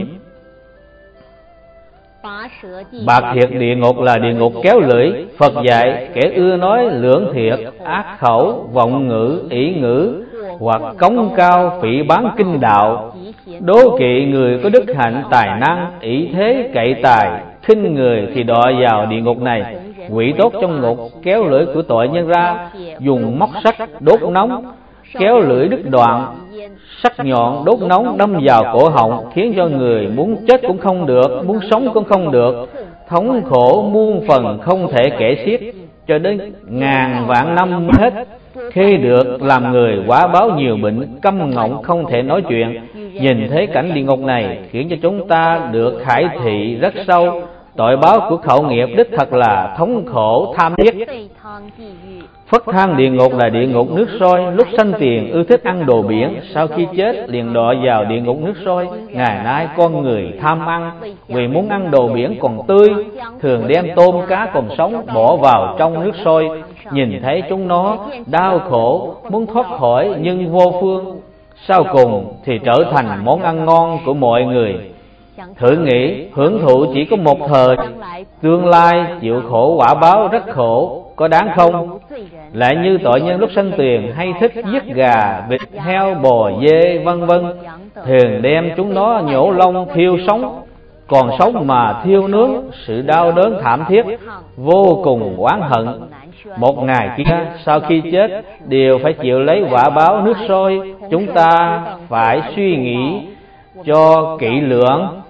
Bạc thiệt địa ngục là địa ngục kéo lưỡi. Phật dạy kẻ ưa nói lưỡng thiệt, ác khẩu, vọng ngữ, ỷ ngữ, hoặc cống cao phỉ bán kinh đạo, đố kỵ người có đức hạnh tài năng, ỷ thế cậy tài, khinh người thì đọa vào địa ngục này. Quỷ tốt trong ngục kéo lưỡi của tội nhân ra, dùng móc sắt đốt nóng, kéo lưỡi đứt đoạn, sắc nhọn đốt nóng đâm vào cổ họng, khiến cho người muốn chết cũng không được, muốn sống cũng không được, thống khổ muôn phần không thể kể xiết, cho đến ngàn vạn năm hết. Khi được làm người quả báo nhiều bệnh, câm ngọng không thể nói chuyện. Nhìn thấy cảnh địa ngục này khiến cho chúng ta được khải thị rất sâu. Tội báo của khẩu nghiệp đích thật là thống khổ tham thiết. Phất thang địa ngục là địa ngục nước sôi. Lúc sanh tiền ưa thích ăn đồ biển, sau khi chết liền đọa vào địa ngục nước sôi. Ngày nay con người tham ăn, vì muốn ăn đồ biển còn tươi, thường đem tôm cá còn sống bỏ vào trong nước sôi. Nhìn thấy chúng nó đau khổ, muốn thoát khỏi nhưng vô phương, sau cùng thì trở thành món ăn ngon của mọi người. Thử nghĩ, hưởng thụ chỉ có một thời, tương lai chịu khổ quả báo rất khổ, có đáng không? Lại như tội nhân lúc sanh tiền hay thích giết gà, vịt, heo, bò, dê vân vân, thường đem chúng nó nhổ lông thiêu sống, còn sống mà thiêu nướng, sự đau đớn thảm thiết, vô cùng oán hận. Một ngày kia sau khi chết đều phải chịu lấy quả báo nước sôi. Chúng ta phải suy nghĩ cho kỹ lưỡng.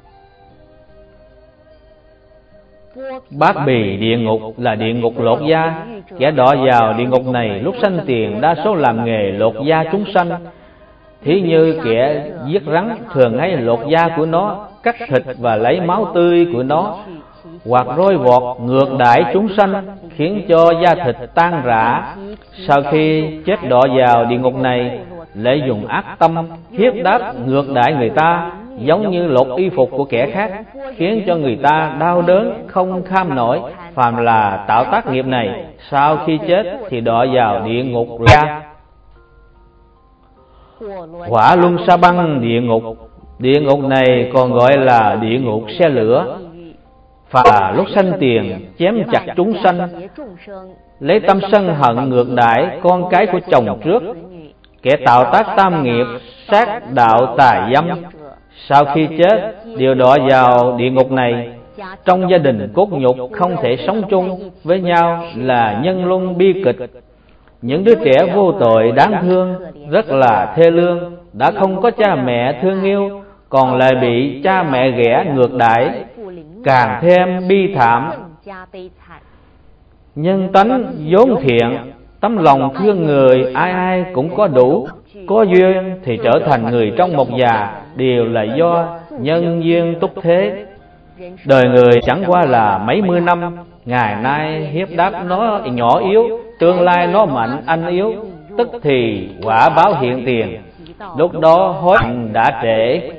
Bát bì địa ngục là địa ngục lột da. Kẻ đọa vào địa ngục này lúc sanh tiền đa số làm nghề lột da chúng sanh. Thí như kẻ giết rắn thường hay lột da của nó, cắt thịt và lấy máu tươi của nó, hoặc roi vọt ngược đãi chúng sanh, khiến cho da thịt tan rã. Sau khi chết đọa vào địa ngục này, lại dùng ác tâm hiếp đáp ngược đãi người ta, giống như lột y phục của kẻ khác, khiến cho người ta đau đớn không kham nổi. Phàm là tạo tác nghiệp này, sau khi chết thì đọa vào địa ngục ra. Hỏa luân sa băng địa ngục. Địa ngục này còn gọi là địa ngục xe lửa. Phà lúc sanh tiền chém chặt chúng sanh, lấy tâm sân hận ngược đãi con cái của chồng trước. Kẻ tạo tác tam nghiệp sát đạo tà dâm, sau khi chết đều đọa vào địa ngục này. Trong gia đình cốt nhục không thể sống chung với nhau là nhân luân bi kịch. Những đứa trẻ vô tội đáng thương, rất là thê lương, đã không có cha mẹ thương yêu, còn lại bị cha mẹ ghẻ ngược đãi. càng thêm bi thảm. Nhân tánh vốn thiện, tấm lòng thương người ai ai cũng có đủ. Có duyên thì trở thành người trong một nhà, đều là do nhân duyên túc thế. Đời người chẳng qua là mấy mươi năm, ngày nay hiếp đáp nó nhỏ yếu, tương lai nó mạnh anh yếu, tức thì quả báo hiện tiền, lúc đó hối hận đã trễ.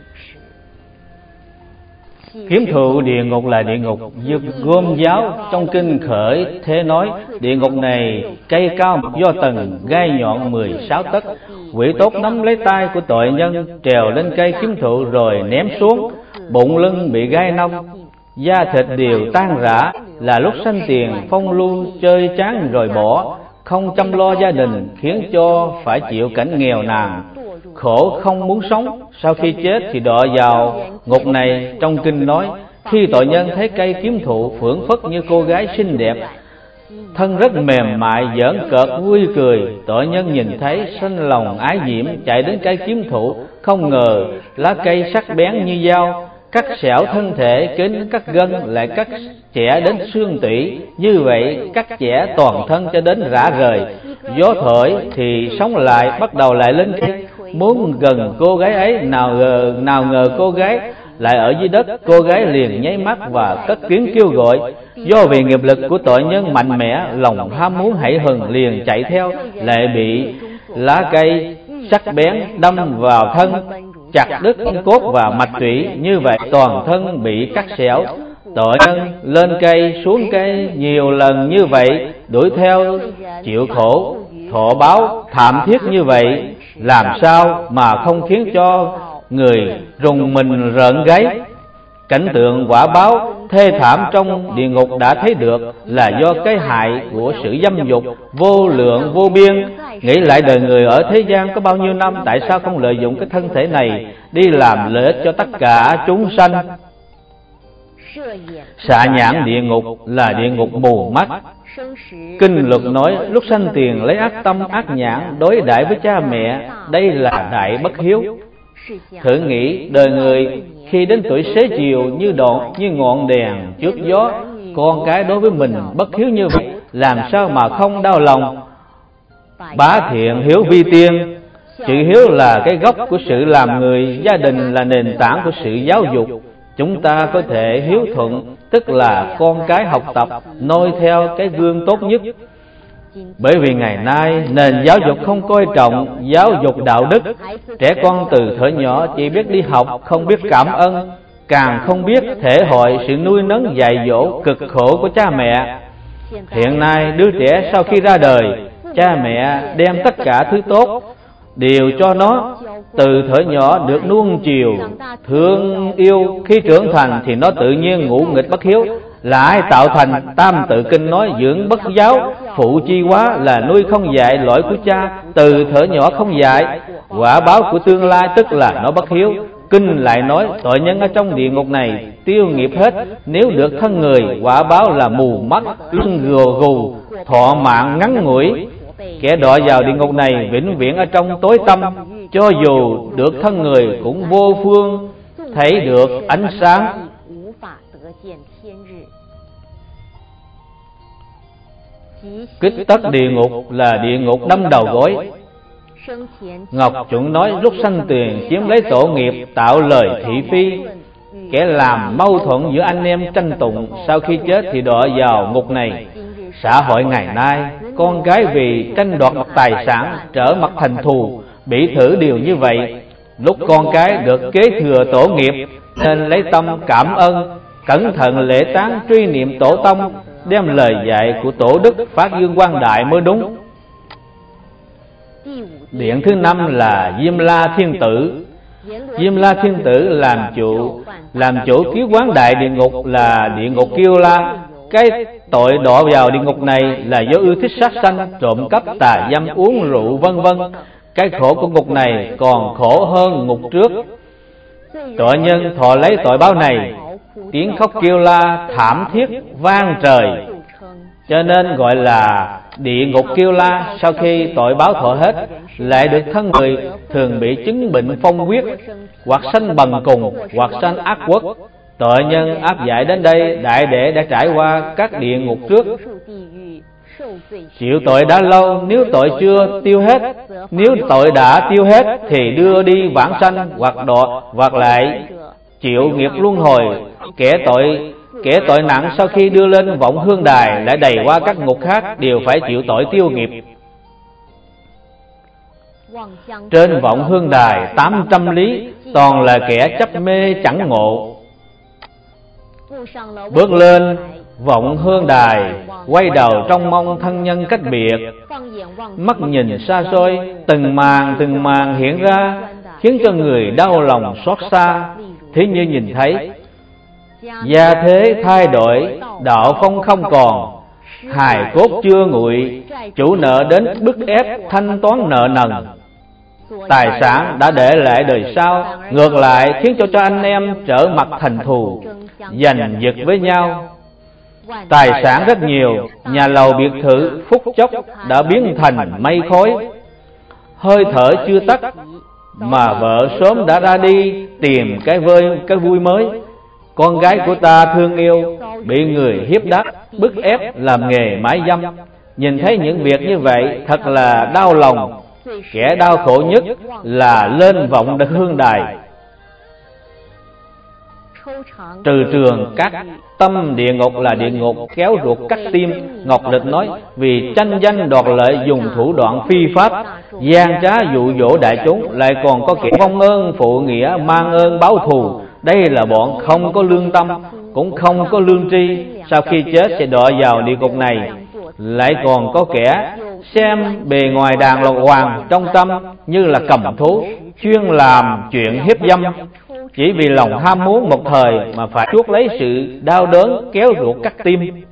Kiếm thụ địa ngục là địa ngục Dược Gom giáo trong kinh Khởi Thế nói, địa ngục này cây cao do tầng, gai nhọn mười sáu tấc. Quỷ tốt nắm lấy tay của tội nhân, trèo lên cây kiếm thụ rồi ném xuống. Bụng lưng bị gai nông, da thịt đều tan rã, là lúc sanh tiền phong lưu chơi chán rồi bỏ, không chăm lo gia đình, khiến cho phải chịu cảnh nghèo nàn, khổ không muốn sống. Sau khi chết thì đọa vào ngục này. Trong kinh nói, khi tội nhân thấy cây kiếm thụ phưởng phất như cô gái xinh đẹp, thân rất mềm mại, giỡn cợt vui cười, tội nhân nhìn thấy sanh lòng ái diễm, chạy đến cây kiếm thụ, không ngờ lá cây sắc bén như dao, cắt xẻo thân thể, kính cắt gân, lại cắt chẻ đến xương tủy. Như vậy cắt chẻ toàn thân cho đến rã rời. Gió thổi thì sống lại, bắt đầu lại lên cây, muốn gần cô gái ấy. Nào ngờ, nào ngờ cô gái lại ở dưới đất. Cô gái liền nháy mắt và cất tiếng kêu gọi. Do vì nghiệp lực của tội nhân mạnh mẽ, lòng ham muốn hãi hừng liền chạy theo, lại bị lá cây sắc bén đâm vào thân, chặt đứt cốt và mạch tủy. Như vậy toàn thân bị cắt xẻo. Tội nhân lên cây xuống cây nhiều lần như vậy, đuổi theo chịu khổ thọ báo thảm thiết như vậy, làm sao mà không khiến cho người rùng mình rợn gáy. Cảnh tượng quả báo thê thảm trong địa ngục đã thấy được, là do cái hại của sự dâm dục vô lượng vô biên. Nghĩ lại đời người ở thế gian có bao nhiêu năm, tại sao không lợi dụng cái thân thể này đi làm lợi ích cho tất cả chúng sanh. Xạ nhãn địa ngục là địa ngục mù mắt. Kinh luật nói, lúc sanh tiền lấy ác tâm ác nhãn đối đãi với cha mẹ, đây là đại bất hiếu. Thử nghĩ đời người khi đến tuổi xế chiều như đoạn như ngọn đèn trước gió, con cái đối với mình bất hiếu như vậy, làm sao mà không đau lòng. Bá thiện hiếu vi tiên. Chữ hiếu là cái gốc của sự làm người, gia đình là nền tảng của sự giáo dục. Chúng ta có thể hiếu thuận, tức là con cái học tập noi theo cái gương tốt nhất. Bởi vì ngày nay nền giáo dục không coi trọng giáo dục đạo đức, trẻ con từ thuở nhỏ chỉ biết đi học, không biết cảm ơn, càng không biết thể hội sự nuôi nấng dạy dỗ cực khổ của cha mẹ. Hiện nay đứa trẻ sau khi ra đời, cha mẹ đem tất cả thứ tốt đều cho nó, từ thuở nhỏ được nuông chiều thương yêu. Khi trưởng thành thì nó tự nhiên ngũ nghịch bất hiếu. Là ai tạo thành? Tam Tự Kinh nói, dưỡng bất giáo, phụ chi quá, là nuôi không dạy lỗi của cha, từ thuở nhỏ không dạy, quả báo của tương lai tức là nó bất hiếu. Kinh lại nói, tội nhân ở trong địa ngục này tiêu nghiệp hết, nếu được thân người, quả báo là mù mắt, lưng gù gù, thọ mạng ngắn ngủi. Kẻ đọa vào địa ngục này vĩnh viễn ở trong tối tăm, cho dù được thân người cũng vô phương thấy được ánh sáng. Kích tất địa ngục là địa ngục đâm đầu gối. Ngọc Chuẩn nói, lúc sanh tiền chiếm lấy tổ nghiệp, tạo lời thị phi, kẻ làm mâu thuẫn giữa anh em tranh tụng, sau khi chết thì đọa vào ngục này. Xã hội ngày nay, con gái vì tranh đoạt tài sản trở mặt thành thù, bị thử điều như vậy. Lúc con cái được kế thừa tổ nghiệp nên lấy tâm cảm ơn, cẩn thận lễ táng truy niệm tổ tông, đem lời dạy của tổ đức phát dương quang đại mới đúng. Điện thứ năm là Diêm La Thiên Tử. Diêm La Thiên Tử làm chủ làm chủ cứu quán đại địa ngục là địa ngục Kiêu La. Cái tội đọa vào địa ngục này là do ưa thích sát sanh, trộm cắp, tà dâm, uống rượu vân vân. Cái khổ của ngục này còn khổ hơn ngục trước. Tội nhân thọ lấy tội báo này, tiếng khóc kêu la thảm thiết vang trời, cho nên gọi là địa ngục Kiêu La. Sau khi tội báo thọ hết, lại được thân người, thường bị chứng bệnh phong huyết, hoặc sanh bần cùng, hoặc sanh ác quốc. Tội nhân áp giải đến đây, đại đệ đã trải qua các địa ngục trước, chịu tội đã lâu. Nếu tội chưa tiêu hết, nếu tội đã tiêu hết thì đưa đi vãng sanh, hoặc độ hoặc lại chịu nghiệp luân hồi. Kẻ tội kẻ tội nặng sau khi đưa lên vọng hương đài lại đầy qua các ngục khác, đều phải chịu tội tiêu nghiệp. Trên vọng hương đài tám trăm lý toàn là kẻ chấp mê chẳng ngộ. Bước lên vọng hương đài, quay đầu trông mong thân nhân cách biệt, mắt nhìn xa xôi, từng màn từng màn hiện ra, khiến cho người đau lòng xót xa. Thế như nhìn thấy gia thế thay đổi, đạo phong không còn, hài cốt chưa nguội, chủ nợ đến bức ép thanh toán nợ nần. Tài sản đã để lại đời sau, ngược lại khiến cho cho anh em trở mặt thành thù, giành giật với nhau. Tài sản rất nhiều, nhà lầu biệt thự phút chốc đã biến thành mây khói. Hơi thở chưa tắt mà vợ sớm đã ra đi tìm cái vơi cái vui mới. Con gái của ta thương yêu bị người hiếp đáp, bức ép làm nghề mãi dâm. Nhìn thấy những việc như vậy thật là đau lòng. Kẻ đau khổ nhất là lên vọng hương đài. Trừ trường các tâm địa ngục là địa ngục kéo ruột cắt tim. Ngọc Lịch nói, vì tranh danh đoạt lợi, dùng thủ đoạn phi pháp, gian trá dụ dỗ đại chúng, lại còn có kẻ vong ơn phụ nghĩa, mang ơn báo thù. Đây là bọn không có lương tâm, cũng không có lương tri, sau khi chết sẽ đọa vào địa ngục này. Lại còn có kẻ xem bề ngoài đàng hoàng, trong tâm như là cầm thú, chuyên làm chuyện hiếp dâm, chỉ vì lòng ham muốn một thời mà phải chuốc lấy sự đau đớn kéo ruột cắt tim.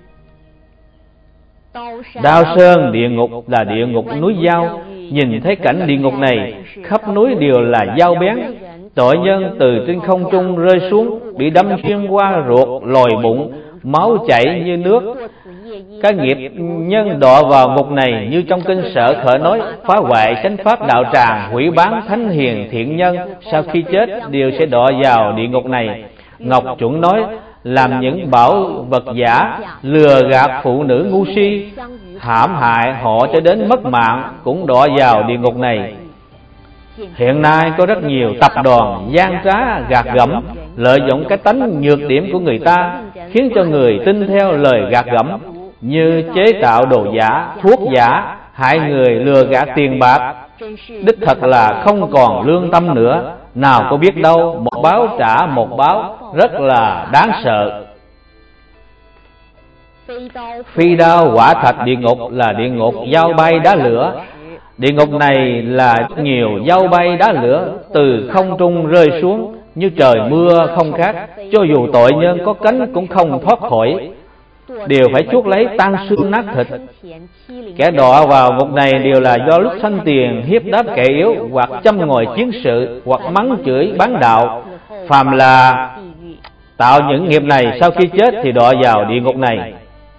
Đao Sơn địa ngục là địa ngục núi dao. Nhìn thấy cảnh địa ngục này, khắp núi đều là dao bén. Tội nhân từ trên không trung rơi xuống, bị đâm xuyên qua ruột, lồi bụng, máu chảy như nước. Các nghiệp nhân đọa vào ngục này như trong kinh Sở Khởi nói, phá hoại chánh pháp đạo tràng, hủy bán thánh hiền thiện nhân, sau khi chết đều sẽ đọa vào địa ngục này. Ngọc Chuẩn nói, làm những bảo vật giả, lừa gạt phụ nữ ngu si, hãm hại họ cho đến mất mạng, cũng đọa vào địa ngục này. Hiện nay có rất nhiều tập đoàn gian trá gạt gẫm, lợi dụng cái tánh nhược điểm của người ta, khiến cho người tin theo lời gạt gẫm, như chế tạo đồ giả, thuốc giả, hại người lừa gạt tiền bạc. Đích thật là không còn lương tâm nữa. Nào có biết đâu, một báo trả một báo, rất là đáng sợ. Phi đao quả thạch địa ngục là địa ngục dao bay đá lửa. Địa ngục này là nhiều dao bay đá lửa từ không trung rơi xuống, như trời mưa không khác. Cho dù tội nhân có cánh cũng không thoát khỏi, đều phải chuốc lấy tan xương nát thịt. Kẻ đọa vào ngục này đều là do lúc sanh tiền hiếp đáp kẻ yếu, hoặc châm ngòi chiến sự, hoặc mắng chửi bán đạo. Phàm là tạo những nghiệp này, sau khi chết thì đọa vào địa ngục này.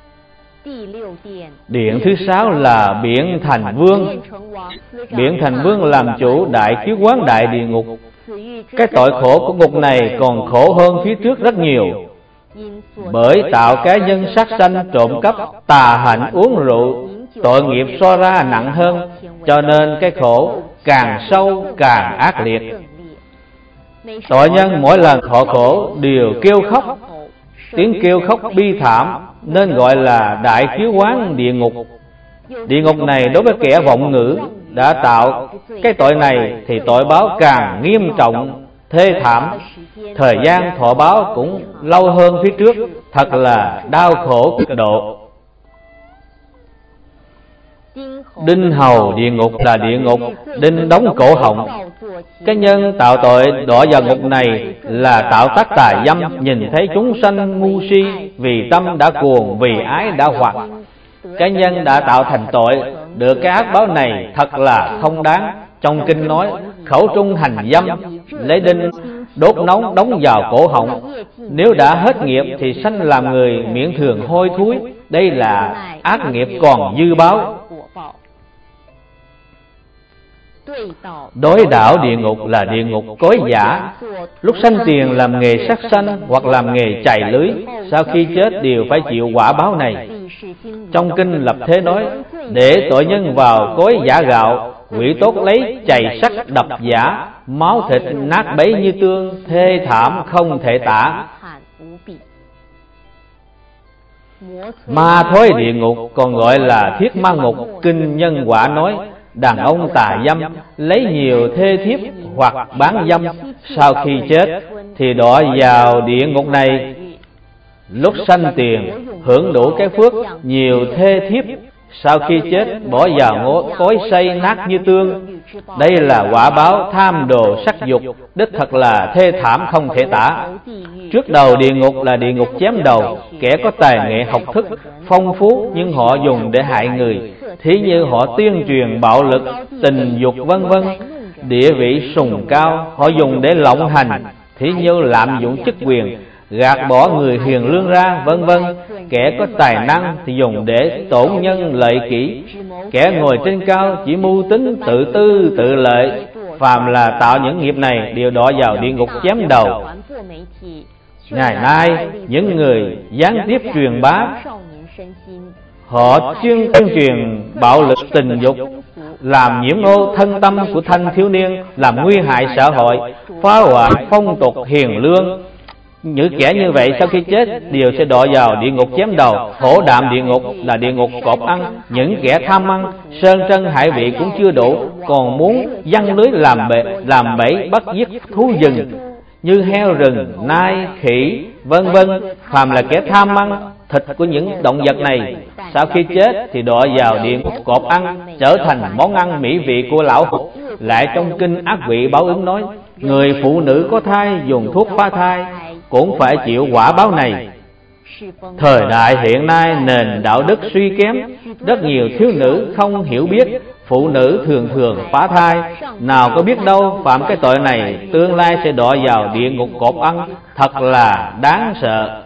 Điện thứ sáu là Biển Thành Vương. Biển Thành Vương làm chủ đại kiết quán đại địa ngục. Cái tội khổ của ngục này còn khổ hơn phía trước rất nhiều. Bởi tạo cái nhân sát sanh, trộm cắp, tà hạnh, uống rượu, tội nghiệp so ra nặng hơn, cho nên cái khổ càng sâu càng ác liệt. Tội nhân mỗi lần họ khổ đều kêu khóc, tiếng kêu khóc bi thảm, nên gọi là đại kiết quán địa ngục. Địa ngục này đối với kẻ vọng ngữ đã tạo cái tội này thì tội báo càng nghiêm trọng, thê thảm. Thời gian thọ báo cũng lâu hơn phía trước, thật là đau khổ cực độ. Đinh hầu địa ngục là địa ngục đinh đóng cổ họng. Cái nhân tạo tội đọa vào ngục này là tạo tác tà dâm. Nhìn thấy chúng sanh ngu si, vì tâm đã cuồng, vì ái đã hoặc. Cái nhân đã tạo thành tội, được cái ác báo này thật là không đáng. Trong kinh nói, khẩu trung hành dâm, lấy đinh đốt nóng đóng vào cổ họng. Nếu đã hết nghiệp thì sanh làm người miệng thường hôi thối. Đây là ác nghiệp còn dư báo. Đối đảo địa ngục là địa ngục cối giả. Lúc sanh tiền làm nghề sát sanh hoặc làm nghề chài lưới, sau khi chết đều phải chịu quả báo này. Trong kinh Lập Thế nói, để tội nhân vào cối giả gạo, quỷ tốt lấy chày sắt đập giả, máu thịt nát bấy như tương, thê thảm không thể tả. Ma thối địa ngục còn gọi là thiết ma ngục. Kinh Nhân Quả nói, đàn ông tà dâm lấy nhiều thê thiếp hoặc bán dâm, sau khi chết thì đọa vào địa ngục này. Lúc sanh tiền hưởng đủ cái phước nhiều thê thiếp, sau khi chết bỏ vào cối xay nát như tương. Đây là quả báo tham đồ sắc dục, đích thật là thê thảm không thể tả. Trước đầu địa ngục là địa ngục chém đầu. Kẻ có tài nghệ học thức phong phú nhưng họ dùng để hại người, thí như họ tuyên truyền bạo lực, tình dục vân vân. Địa vị sùng cao họ dùng để lộng hành, thí như lạm dụng chức quyền, gạt bỏ người hiền lương ra vân vân. Kẻ có tài năng thì dùng để tổn nhân lợi kỷ. Kẻ ngồi trên cao chỉ mưu tính tự tư tự lợi. Phàm là tạo những nghiệp này đều đọa vào địa ngục chém đầu. Ngày nay những người gián tiếp truyền bá, họ chuyên tuyên truyền bạo lực tình dục, làm nhiễm ô thân tâm của thanh thiếu niên, làm nguy hại xã hội, phá hoại phong tục hiền lương. Những kẻ như vậy sau khi chết đều sẽ đọa vào địa ngục chém đầu. Thổ đạm địa ngục là địa ngục cọp ăn. Những kẻ tham ăn sơn trân hải vị cũng chưa đủ, còn muốn giăng lưới làm bẫy làm bẫy bắt giết thú rừng như heo rừng, nai, khỉ vân vân. Phàm là kẻ tham ăn thịt của những động vật này, sau khi chết thì đọa vào địa ngục cọp ăn, trở thành món ăn mỹ vị của lão hủ. Lại trong kinh Ác Vị Báo Ứng nói, người phụ nữ có thai dùng thuốc phá thai cũng phải chịu quả báo này. Thời đại hiện nay nền đạo đức suy kém, rất nhiều thiếu nữ không hiểu biết, phụ nữ thường thường phá thai. Nào có biết đâu phạm cái tội này tương lai sẽ đọa vào địa ngục cọp ăn, thật là đáng sợ.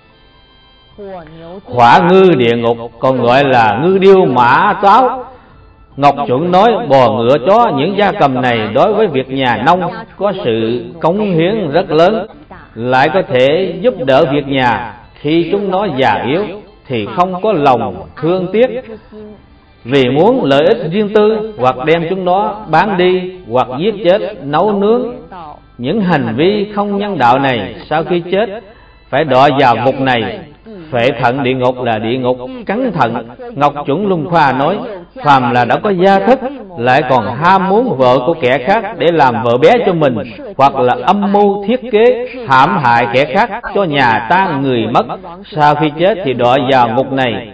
Hỏa ngư địa ngục còn gọi là ngư điêu mã táo. Ngọc Chuẩn nói bò ngựa chó những gia cầm này đối với việc nhà nông có sự cống hiến rất lớn, lại có thể giúp đỡ việc nhà. Khi chúng nó già yếu thì không có lòng thương tiếc, vì muốn lợi ích riêng tư, hoặc đem chúng nó bán đi, hoặc giết chết nấu nướng. Những hành vi không nhân đạo này sau khi chết phải đọa vào ngục này. Phệ thận địa ngục là địa ngục cắn thận. Ngọc Chuẩn Luân Khoa nói, phàm là đã có gia thức lại còn ham muốn vợ của kẻ khác để làm vợ bé cho mình, hoặc là âm mưu thiết kế hãm hại kẻ khác cho nhà tan người mất, sau khi chết thì đọa vào ngục này.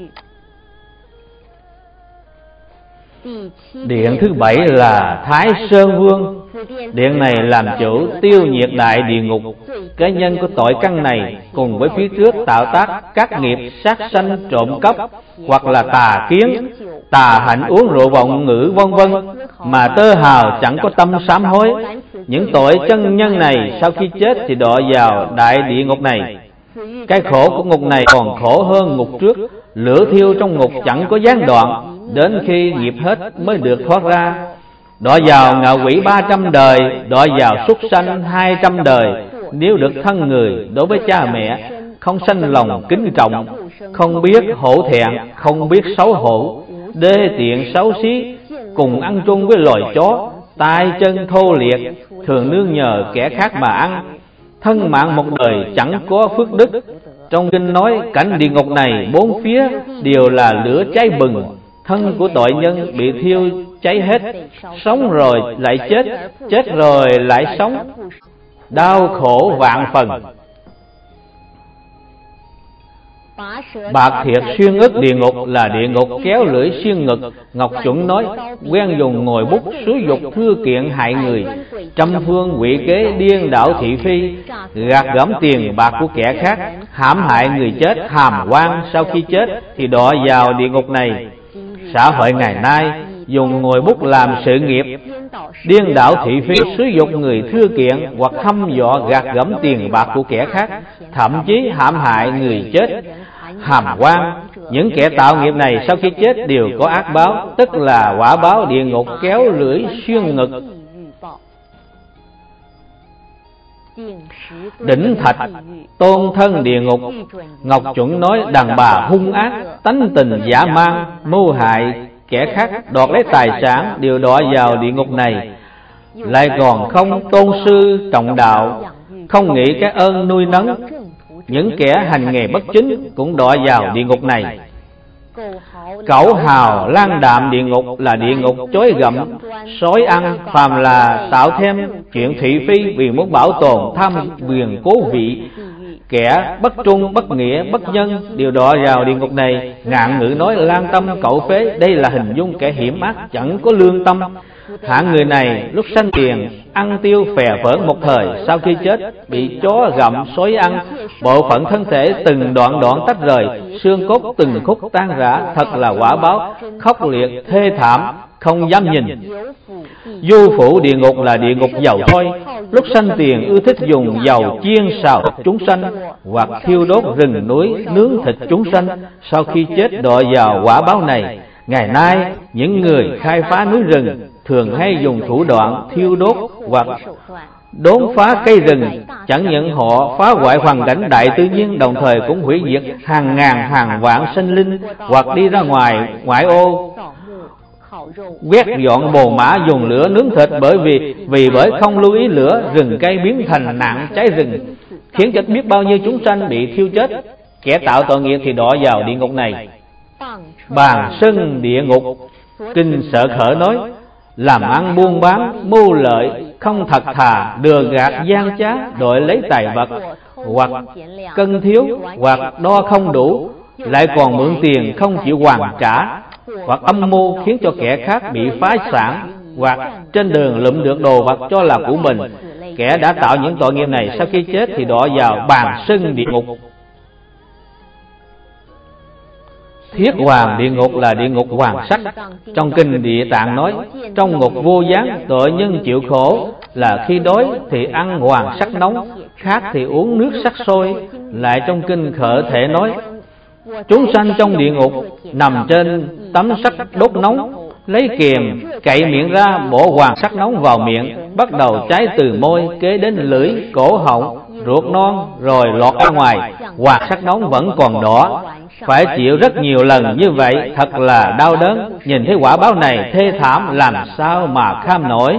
Điện thứ bảy là Thái Sơn Vương. Điện này làm chủ tiêu nhiệt đại địa ngục. Cái nhân của tội căn này cùng với phía trước tạo tác các nghiệp sát sanh, trộm cắp, hoặc là tà kiến, tà hạnh, uống rượu vọng ngữ vân vân, mà tơ hào chẳng có tâm sám hối. Những tội chân nhân này sau khi chết thì đọa vào đại địa ngục này. Cái khổ của ngục này còn khổ hơn ngục trước. Lửa thiêu trong ngục chẳng có gián đoạn, đến khi nghiệp hết mới được thoát ra. Đọa vào ngạ quỷ ba trăm đời, đọa vào súc sanh hai trăm đời. Nếu được thân người đối với cha mẹ, không sanh lòng kính trọng, không biết hổ thẹn, không biết xấu hổ, đê tiện xấu xí, cùng ăn chung với loài chó, tay chân thô liệt, thường nương nhờ kẻ khác mà ăn, thân mạng một đời chẳng có phước đức. Trong kinh nói cảnh địa ngục này bốn phía đều là lửa cháy bừng, thân của tội nhân bị thiêu cháy hết, sống rồi lại chết, chết rồi lại sống, đau khổ vạn phần. Bạc thiệt xuyên ức địa ngục là địa ngục kéo lưỡi xuyên ngực. Ngọc Chuẩn nói, quen dùng ngòi bút xúi dục thưa kiện hại người, trăm phương quỷ kế điên đảo thị phi, gạt gẫm tiền bạc của kẻ khác, hãm hại người chết hàm oan, sau khi chết thì đọa vào địa ngục này. Xã hội ngày nay dùng ngòi bút làm sự nghiệp, điên đảo thị phi, xúi dục người thưa kiện hoặc hăm dọa gạt gẫm tiền bạc của kẻ khác, thậm chí hãm hại người chết, hàm quan. Những kẻ tạo nghiệp này sau khi chết đều có ác báo, tức là quả báo địa ngục kéo lưỡi xuyên ngực. Đỉnh Thạch tôn thân địa ngục. Ngọc Chuẩn nói đàn bà hung ác, tánh tình dã man, mưu hại kẻ khác, đoạt lấy tài sản đều đọa vào địa ngục này. Lại còn không tôn sư trọng đạo, không nghĩ cái ơn nuôi nấng. Những kẻ hành nghề bất chính cũng đọa vào địa ngục này. Cẩu hào lan đạm địa ngục là địa ngục chói gặm, sói ăn, phàm là tạo thêm chuyện thị phi vì muốn bảo tồn tham quyền cố vị. Kẻ bất trung, bất nghĩa, bất nhân đều đọa vào địa ngục này. Ngạn ngữ nói lan tâm cẩu phế, đây là hình dung kẻ hiểm ác chẳng có lương tâm. Hạng người này lúc sanh tiền ăn tiêu phè phỡn một thời, sau khi chết bị chó gặm sói ăn, bộ phận thân thể từng đoạn đoạn tách rời, xương cốt từng khúc tan rã, thật là quả báo khốc liệt thê thảm không dám nhìn. Du phủ địa ngục là địa ngục dầu thôi, lúc sanh tiền ưa thích dùng dầu chiên xào chúng sanh hoặc thiêu đốt rừng núi nướng thịt chúng sanh, sau khi chết đọa vào quả báo này. Ngày nay những người khai phá núi rừng thường hay dùng thủ đoạn thiêu đốt hoặc đốn phá cây rừng, chẳng những họ phá hoại hoàn cảnh đại tự nhiên, đồng thời cũng hủy diệt hàng ngàn hàng vạn sinh linh, hoặc đi ra ngoài ngoại ô quét dọn bồ mã dùng lửa nướng thịt, bởi vì vì bởi không lưu ý lửa, rừng cây biến thành nạn cháy rừng, khiến cho biết bao nhiêu chúng sanh bị thiêu chết. Kẻ tạo tội nghiệp thì đọa vào địa ngục này. Bàn sân địa ngục. Kinh Sợ Khởi nói làm ăn buôn bán mưu lợi, không thật thà, lừa gạt gian trá, đổi lấy tài vật, hoặc cân thiếu, hoặc đo không đủ, lại còn mượn tiền không chịu hoàn trả, hoặc âm mưu khiến cho kẻ khác bị phá sản, hoặc trên đường lụm được đồ vật cho là của mình. Kẻ đã tạo những tội nghiệp này sau khi chết thì đọa vào bàn sân địa ngục. Thiết hoàng địa ngục là địa ngục hoàng sắc. Trong kinh Địa Tạng nói, trong ngục vô gián tội nhân chịu khổ là khi đói thì ăn hoàng sắc nóng, khát thì uống nước sắc sôi. Lại trong kinh Khởi Thể nói, chúng sanh trong địa ngục nằm trên tấm sắt đốt nóng, lấy kiềm cậy miệng ra, bổ hoàng sắc nóng vào miệng, bắt đầu cháy từ môi kế đến lưỡi, cổ họng, ruột non, rồi lọt ra ngoài. Hoàng sắc nóng vẫn còn đỏ, phải chịu rất nhiều lần như vậy, thật là đau đớn. Nhìn thấy quả báo này thê thảm, làm sao mà kham nổi.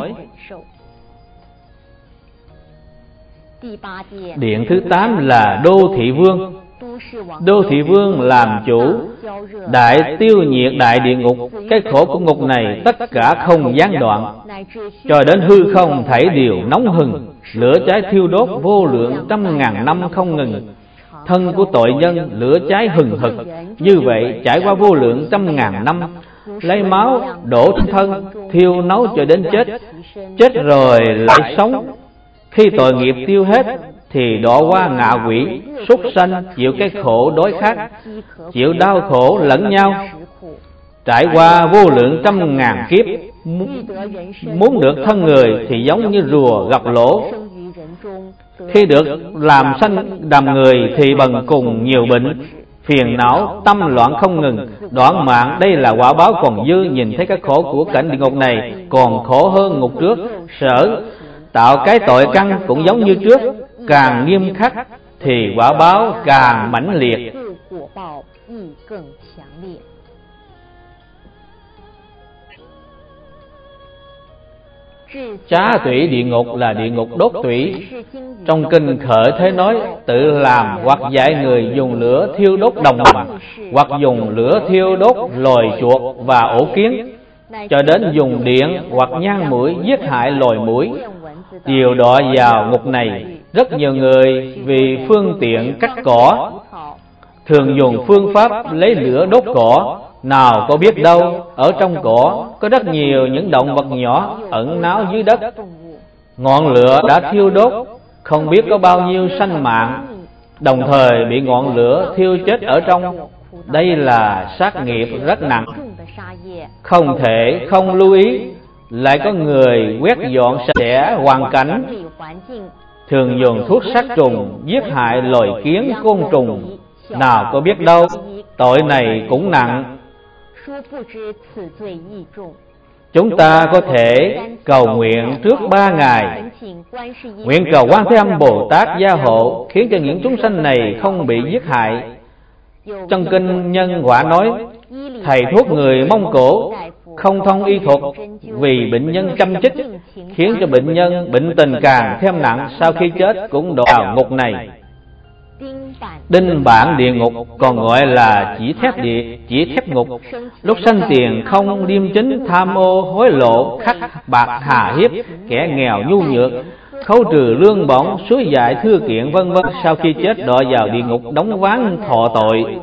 Điện thứ tám là Đô Thị Vương. Đô Thị Vương làm chủ đại tiêu nhiệt đại địa ngục. Cái khổ của ngục này tất cả không gián đoạn, cho đến hư không thảy đều nóng hừng, lửa cháy thiêu đốt vô lượng trăm ngàn năm không ngừng. Thân của tội nhân lửa cháy hừng hực, như vậy trải qua vô lượng trăm ngàn năm, lấy máu đổ trên thân, thiêu nấu cho đến chết. Chết rồi lại sống. Khi tội nghiệp tiêu hết thì đọa qua ngạ quỷ, súc sanh, chịu cái khổ đói khát, chịu đau khổ lẫn nhau, trải qua vô lượng trăm ngàn kiếp. Muốn được thân người thì giống như rùa gặp lỗ, khi được làm sanh đầm người thì bần cùng nhiều bệnh, phiền não tâm loạn không ngừng, đoạn mạng. Đây là quả báo còn dư. Nhìn thấy cái khổ của cảnh địa ngục này còn khổ hơn ngục trước. Sở tạo cái tội căn cũng giống như trước, càng nghiêm khắc thì quả báo càng mãnh liệt. Trá tủy địa ngục là địa ngục đốt tủy. Trong kinh Khởi Thế nói, tự làm hoặc dạy người dùng lửa thiêu đốt đồng bằng, hoặc dùng lửa thiêu đốt loài chuột và ổ kiến, cho đến dùng điện hoặc nhang mũi giết hại loài mũi, đều đọa vào ngục này. Rất nhiều người vì phương tiện cắt cỏ thường dùng phương pháp lấy lửa đốt cỏ. Nào có biết đâu, ở trong cỏ có rất nhiều những động vật nhỏ ẩn náu dưới đất. Ngọn lửa đã thiêu đốt không biết có bao nhiêu sanh mạng, đồng thời bị ngọn lửa thiêu chết ở trong. Đây là sát nghiệp rất nặng, không thể không lưu ý. Lại có người quét dọn sạch sẽ hoàn cảnh, thường dùng thuốc sát trùng giết hại loài kiến côn trùng, nào có biết đâu, tội này cũng nặng. Chúng ta có thể cầu nguyện trước ba ngày, nguyện cầu Quan Thế Âm Bồ Tát gia hộ, khiến cho những chúng sanh này không bị giết hại. Trong kinh Nhân Quả nói, thầy thuốc người Mông Cổ không thông y thuật, vì bệnh nhân châm chích, khiến cho bệnh nhân bệnh tình càng thêm nặng, sau khi chết cũng đọa vào ngục này. Đinh bản địa ngục còn gọi là chỉ thép địa, chỉ thép ngục. Lúc sanh tiền không liêm chính, tham ô hối lộ, khắc bạc hà hiếp, kẻ nghèo nhu nhược, khấu trừ lương bổng, suối dại thư kiện vân vân. Sau khi chết đọa vào địa ngục đóng ván thọ tội.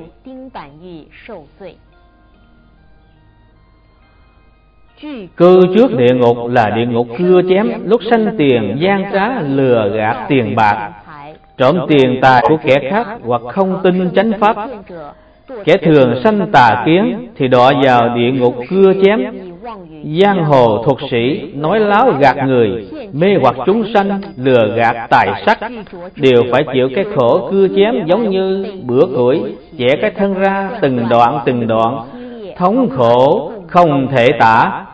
Cư trước địa ngục là địa ngục cưa chém, lúc sanh tiền gian trá lừa gạt tiền bạc, trộm tiền tài của kẻ khác, hoặc không tin chánh pháp. Kẻ thường sanh tà kiến thì đọa vào địa ngục cưa chém. Giang hồ thuật sĩ nói láo gạt người, mê hoặc chúng sanh, lừa gạt tài sắc, đều phải chịu cái khổ cưa chém, giống như bữa củi chẻ cái thân ra từng đoạn từng đoạn, thống khổ không thể tả.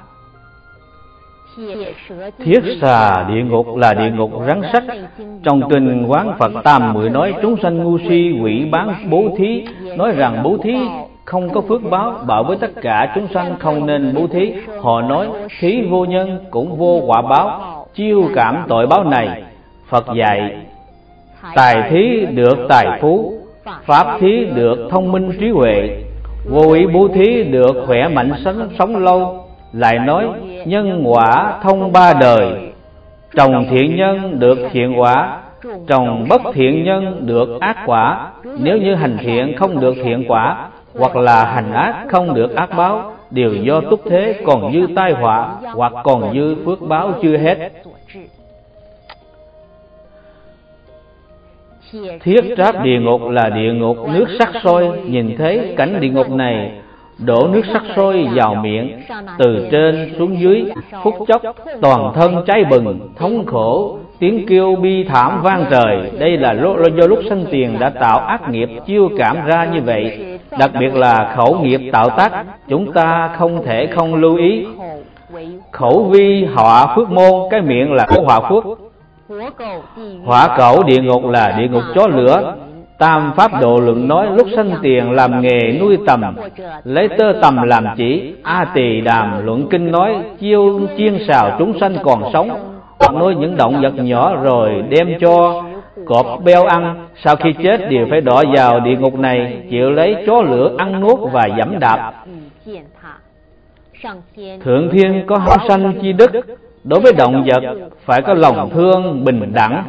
Thiết xà địa ngục là địa ngục rắn sắt. Trong kinh Quán Phật Tam Muội nói, chúng sanh ngu si quỷ bán bố thí, nói rằng bố thí không có phước báo, bảo với tất cả chúng sanh không nên bố thí. Họ nói thí vô nhân cũng vô quả báo, chiêu cảm tội báo này. Phật dạy, tài thí được tài phú, pháp thí được thông minh trí huệ, vô ý bố thí được khỏe mạnh sống, sống lâu. Lại nói nhân quả thông ba đời, trồng thiện nhân được thiện quả, trồng bất thiện nhân được ác quả. Nếu như hành thiện không được thiện quả, hoặc là hành ác không được ác báo, đều do túc thế còn dư tai họa, hoặc còn dư phước báo chưa hết. Thiết tráp địa ngục là địa ngục nước sắc sôi. Nhìn thấy cảnh địa ngục này, đổ nước sắc sôi vào miệng, từ trên xuống dưới, phút chốc toàn thân cháy bừng, thống khổ, tiếng kêu bi thảm vang trời. Đây là do lúc sanh tiền đã tạo ác nghiệp chiêu cảm ra như vậy. Đặc biệt là khẩu nghiệp tạo tác, chúng ta không thể không lưu ý. Khẩu vi họa phước môn, cái miệng là khẩu họa phước. Hỏa cẩu địa ngục là địa ngục chó lửa. Tam Pháp Độ Luận nói, lúc sanh tiền làm nghề nuôi tầm, lấy tơ tầm làm chỉ. A Tỳ Đàm Luận Kinh nói, chiêu chiên xào chúng sanh còn sống, hoặc nuôi những động vật nhỏ rồi đem cho cọp beo ăn, sau khi chết đều phải đọa vào địa ngục này, chịu lấy chó lửa ăn nuốt và giẫm đạp. Thượng thiên có hảo sanh chi đức, đối với động vật phải có lòng thương bình đẳng.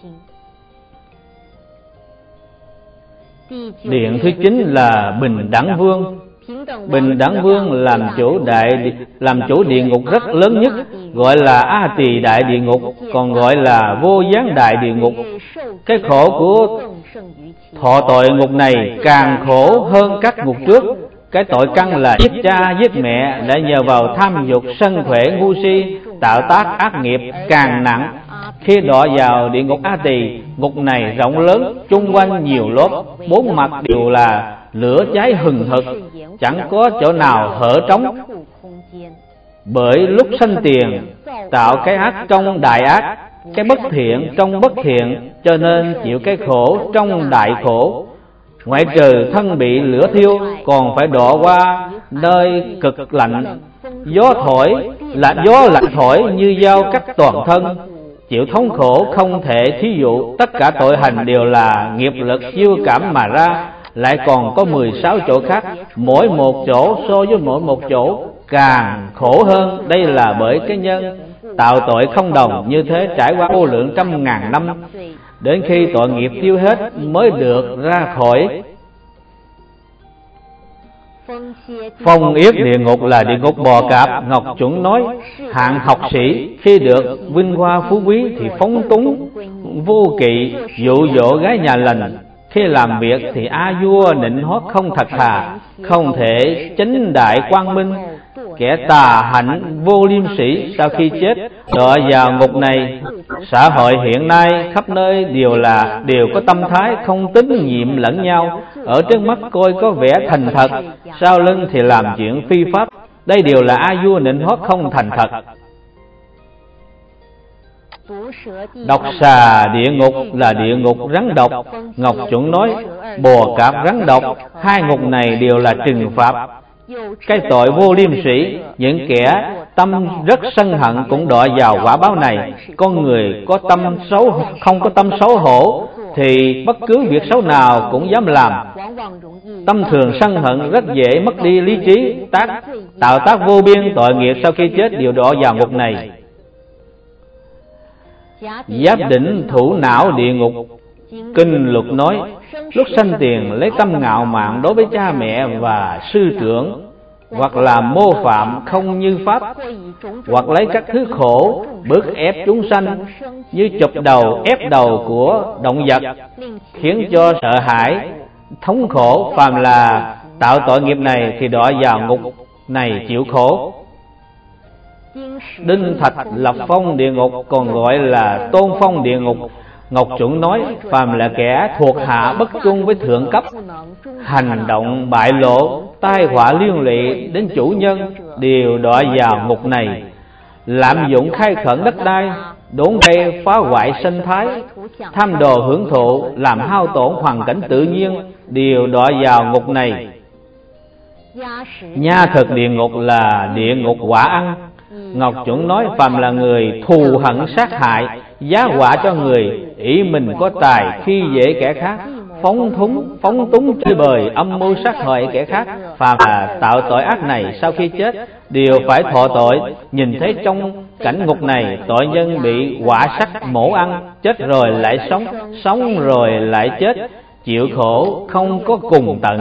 Điện thứ chín là Bình Đẳng Vương. Bình Đẳng Vương làm chủ đại làm chủ địa ngục rất lớn nhất, gọi là A Tỳ Đại Địa Ngục, còn gọi là Vô Gián Đại Địa Ngục. Cái khổ của thọ tội ngục này càng khổ hơn các ngục trước. Cái tội căn là giết cha giết mẹ, đã nhờ vào tham dục sân khỏe ngu si tạo tác ác nghiệp càng nặng. Khi đọa vào địa ngục A Tỳ, ngục này rộng lớn, chung quanh nhiều lớp, bốn mặt đều là lửa cháy hừng hực, chẳng có chỗ nào hở trống. Bởi lúc sanh tiền tạo cái ác trong đại ác, cái bất thiện trong bất thiện, cho nên chịu cái khổ trong đại khổ. Ngoại trừ thân bị lửa thiêu, còn phải đọa qua nơi cực lạnh, gió thổi là gió lạnh thổi như dao cắt toàn thân, chịu thống khổ không thể thí dụ. Tất cả tội hành đều là nghiệp lực chiêu cảm mà ra, lại còn có mười sáu chỗ khác, mỗi một chỗ so với mỗi một chỗ càng khổ hơn. Đây là bởi cái nhân tạo tội không đồng như thế, trải qua vô lượng trăm ngàn năm, đến khi tội nghiệp tiêu hết mới được ra khỏi. Phong yết địa ngục là địa ngục bò cạp. Ngọc Chuẩn nói, hạng học sĩ khi được vinh hoa phú quý thì phóng túng vô kỵ, dụ dỗ gái nhà lành. Khi làm việc thì a vua nịnh hót không thật thà, không thể chánh đại quang minh. kẻ tà hạnh vô liêm sĩ sau khi chết đọa vào ngục này. Xã hội hiện nay khắp nơi đều là đều có tâm thái không tín nhiệm lẫn nhau, ở trước mắt coi có vẻ thành thật, sau lưng thì làm chuyện phi pháp. Đây đều là a vua nịnh hót không thành thật. Độc xà địa ngục là địa ngục rắn độc. Ngọc Chuẩn nói bò cạp rắn độc, hai ngục này đều là trừng phạt cái tội vô liêm sĩ. Những kẻ tâm rất sân hận cũng đọa vào quả báo này. Con người có tâm xấu, không có tâm xấu hổ thì bất cứ việc xấu nào cũng dám làm. Tâm thường sân hận rất dễ mất đi lý trí, tác tạo tác vô biên tội nghiệp, sau khi chết đều đọa vào ngục này. Giáp đỉnh thủ não địa ngục. Kinh Luật nói, lúc sanh tiền lấy tâm ngạo mạn đối với cha mẹ và sư trưởng, hoặc là mô phạm không như pháp, hoặc lấy các thứ khổ bức ép chúng sanh, như chụp đầu ép đầu của động vật, khiến cho sợ hãi thống khổ. Phàm là tạo tội nghiệp này thì đọa vào ngục này chịu khổ. Đinh Thạch Lập Phong địa ngục, còn gọi là Tôn Phong địa ngục. Ngọc Chuẩn nói, phàm là kẻ thuộc hạ bất trung với thượng cấp, hành động bại lộ, tai họa liên lụy đến chủ nhân, đều đọa vào ngục này. Lạm dụng khai khẩn đất đai, đốn cây phá hoại sinh thái, tham đồ hưởng thụ, làm hao tổn hoàn cảnh tự nhiên, đều đọa vào ngục này. Nha thực địa ngục là địa ngục quả ăn. Ngọc Chuẩn nói, phàm là người thù hận sát hại, giá họa cho người, ý mình có tài khi dễ kẻ khác, phóng thúng phóng túng chơi bời, âm mưu sát hại kẻ khác, phàm là tạo tội ác này sau khi chết đều phải thọ tội. Nhìn thấy trong cảnh ngục này, tội nhân bị quả sắt mổ ăn, chết rồi lại sống, sống rồi lại chết, chịu khổ không có cùng tận.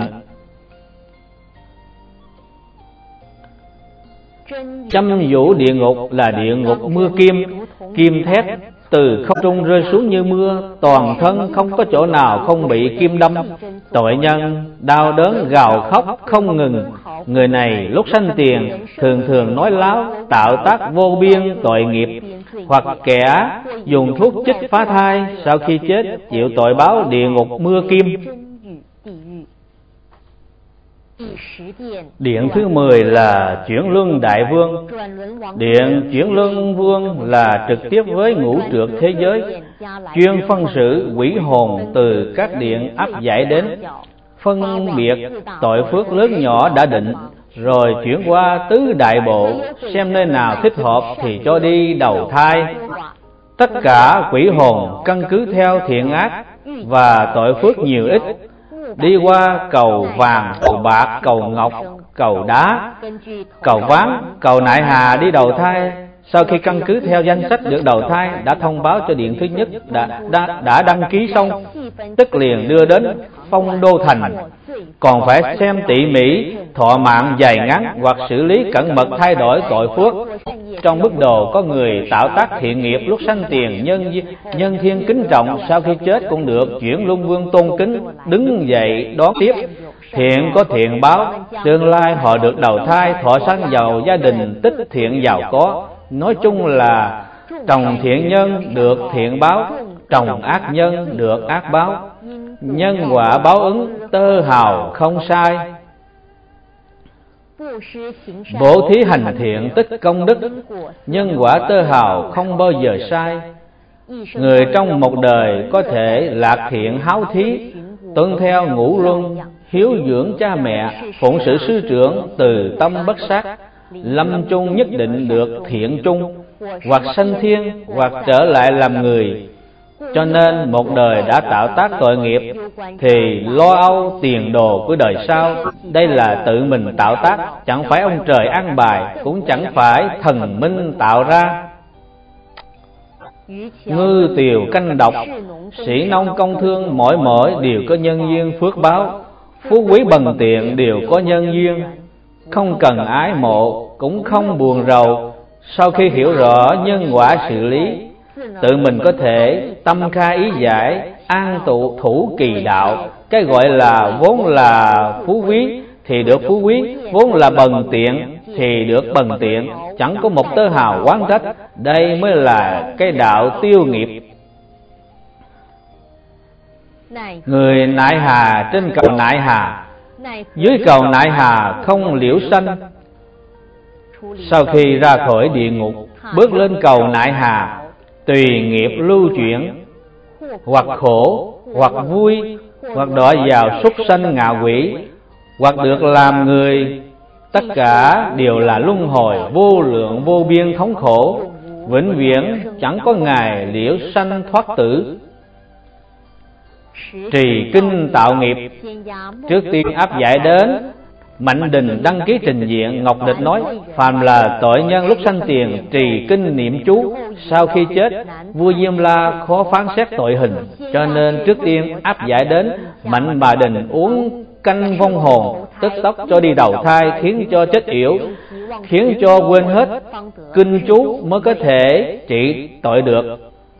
Châm vũ địa ngục là địa ngục mưa kim. Kim thép từ không trung rơi xuống như mưa, toàn thân không có chỗ nào không bị kim đâm. Tội nhân đau đớn gào khóc không ngừng. Người này lúc sanh tiền thường thường nói láo, tạo tác vô biên tội nghiệp. Hoặc kẻ dùng thuốc chích phá thai, sau khi chết chịu tội báo địa ngục mưa kim. Điện thứ mười là Chuyển Luân Đại Vương. Điện Chuyển Luân Vương là trực tiếp với ngũ trược thế giới, chuyên phân xử quỷ hồn từ các điện áp giải đến, phân biệt tội phước lớn nhỏ đã định, rồi chuyển qua tứ đại bộ, xem nơi nào thích hợp thì cho đi đầu thai. Tất cả quỷ hồn căn cứ theo thiện ác và tội phước nhiều ít, đi qua cầu vàng, cầu bạc, cầu ngọc, cầu đá, cầu ván, cầu nại hà đi đầu thai. Sau khi căn cứ theo danh sách được đầu thai đã thông báo cho điện thứ nhất đã, đã, đã đăng ký xong, tức liền đưa đến phong đô thành. Còn phải xem tỉ mỉ, thọ mạng dài ngắn hoặc xử lý cẩn mật thay đổi tội phước. Trong bức đồ có người tạo tác thiện nghiệp lúc sanh tiền, nhân nhân thiên kính trọng, sau khi chết cũng được Chuyển Luân Vương tôn kính, đứng dậy đón tiếp. Thiện có thiện báo, tương lai họ được đầu thai, thọ sanh vào gia đình tích thiện giàu có. Nói chung là trồng thiện nhân được thiện báo, trồng ác nhân được ác báo. Nhân quả báo ứng tơ hào không sai. Bố thí hành thiện tích công đức, nhân quả tơ hào không bao giờ sai. Người trong một đời có thể lạc thiện háo thí, tuân theo ngũ luân, hiếu dưỡng cha mẹ, phụng sự sư trưởng, từ tâm bất sát, lâm chung nhất định được thiện chung, hoặc sanh thiên hoặc trở lại làm người. Cho nên một đời đã tạo tác tội nghiệp thì lo âu tiền đồ của đời sau. Đây là tự mình tạo tác, chẳng phải ông trời an bài, cũng chẳng phải thần minh tạo ra. Ngư tiều canh độc, sĩ nông công thương mỗi mỗi đều có nhân duyên phước báo. Phú quý bần tiện đều có nhân duyên, không cần ái mộ cũng không buồn rầu. Sau khi hiểu rõ nhân quả xử lý, tự mình có thể tâm khai ý giải, an tụ thủ kỳ đạo. Cái gọi là vốn là phú quý thì được phú quý, vốn là bần tiện thì được bần tiện, chẳng có một tơ hào oán trách. Đây mới là cái đạo tiêu nghiệp. Người nại hà trên cầu nại hà, dưới cầu nại hà không liễu sanh. Sau khi ra khỏi địa ngục, bước lên cầu nại hà, tùy nghiệp lưu chuyển, hoặc khổ, hoặc vui, hoặc đọa vào súc sanh ngạ quỷ, hoặc được làm người. Tất cả đều là luân hồi vô lượng vô biên thống khổ, vĩnh viễn chẳng có ngày liễu sanh thoát tử. Trì kinh tạo nghiệp. Trước tiên áp giải đến, Mạnh Đình đăng ký trình diện. Ngọc Địch nói: phàm là tội nhân lúc sanh tiền trì kinh niệm chú, sau khi chết vua Diêm La khó phán xét tội hình, cho nên trước tiên áp giải đến. Mạnh Bà Đình uống canh vong hồn, tức tốc cho đi đầu thai, khiến cho chết yểu, khiến cho quên hết kinh chú mới có thể trị tội được.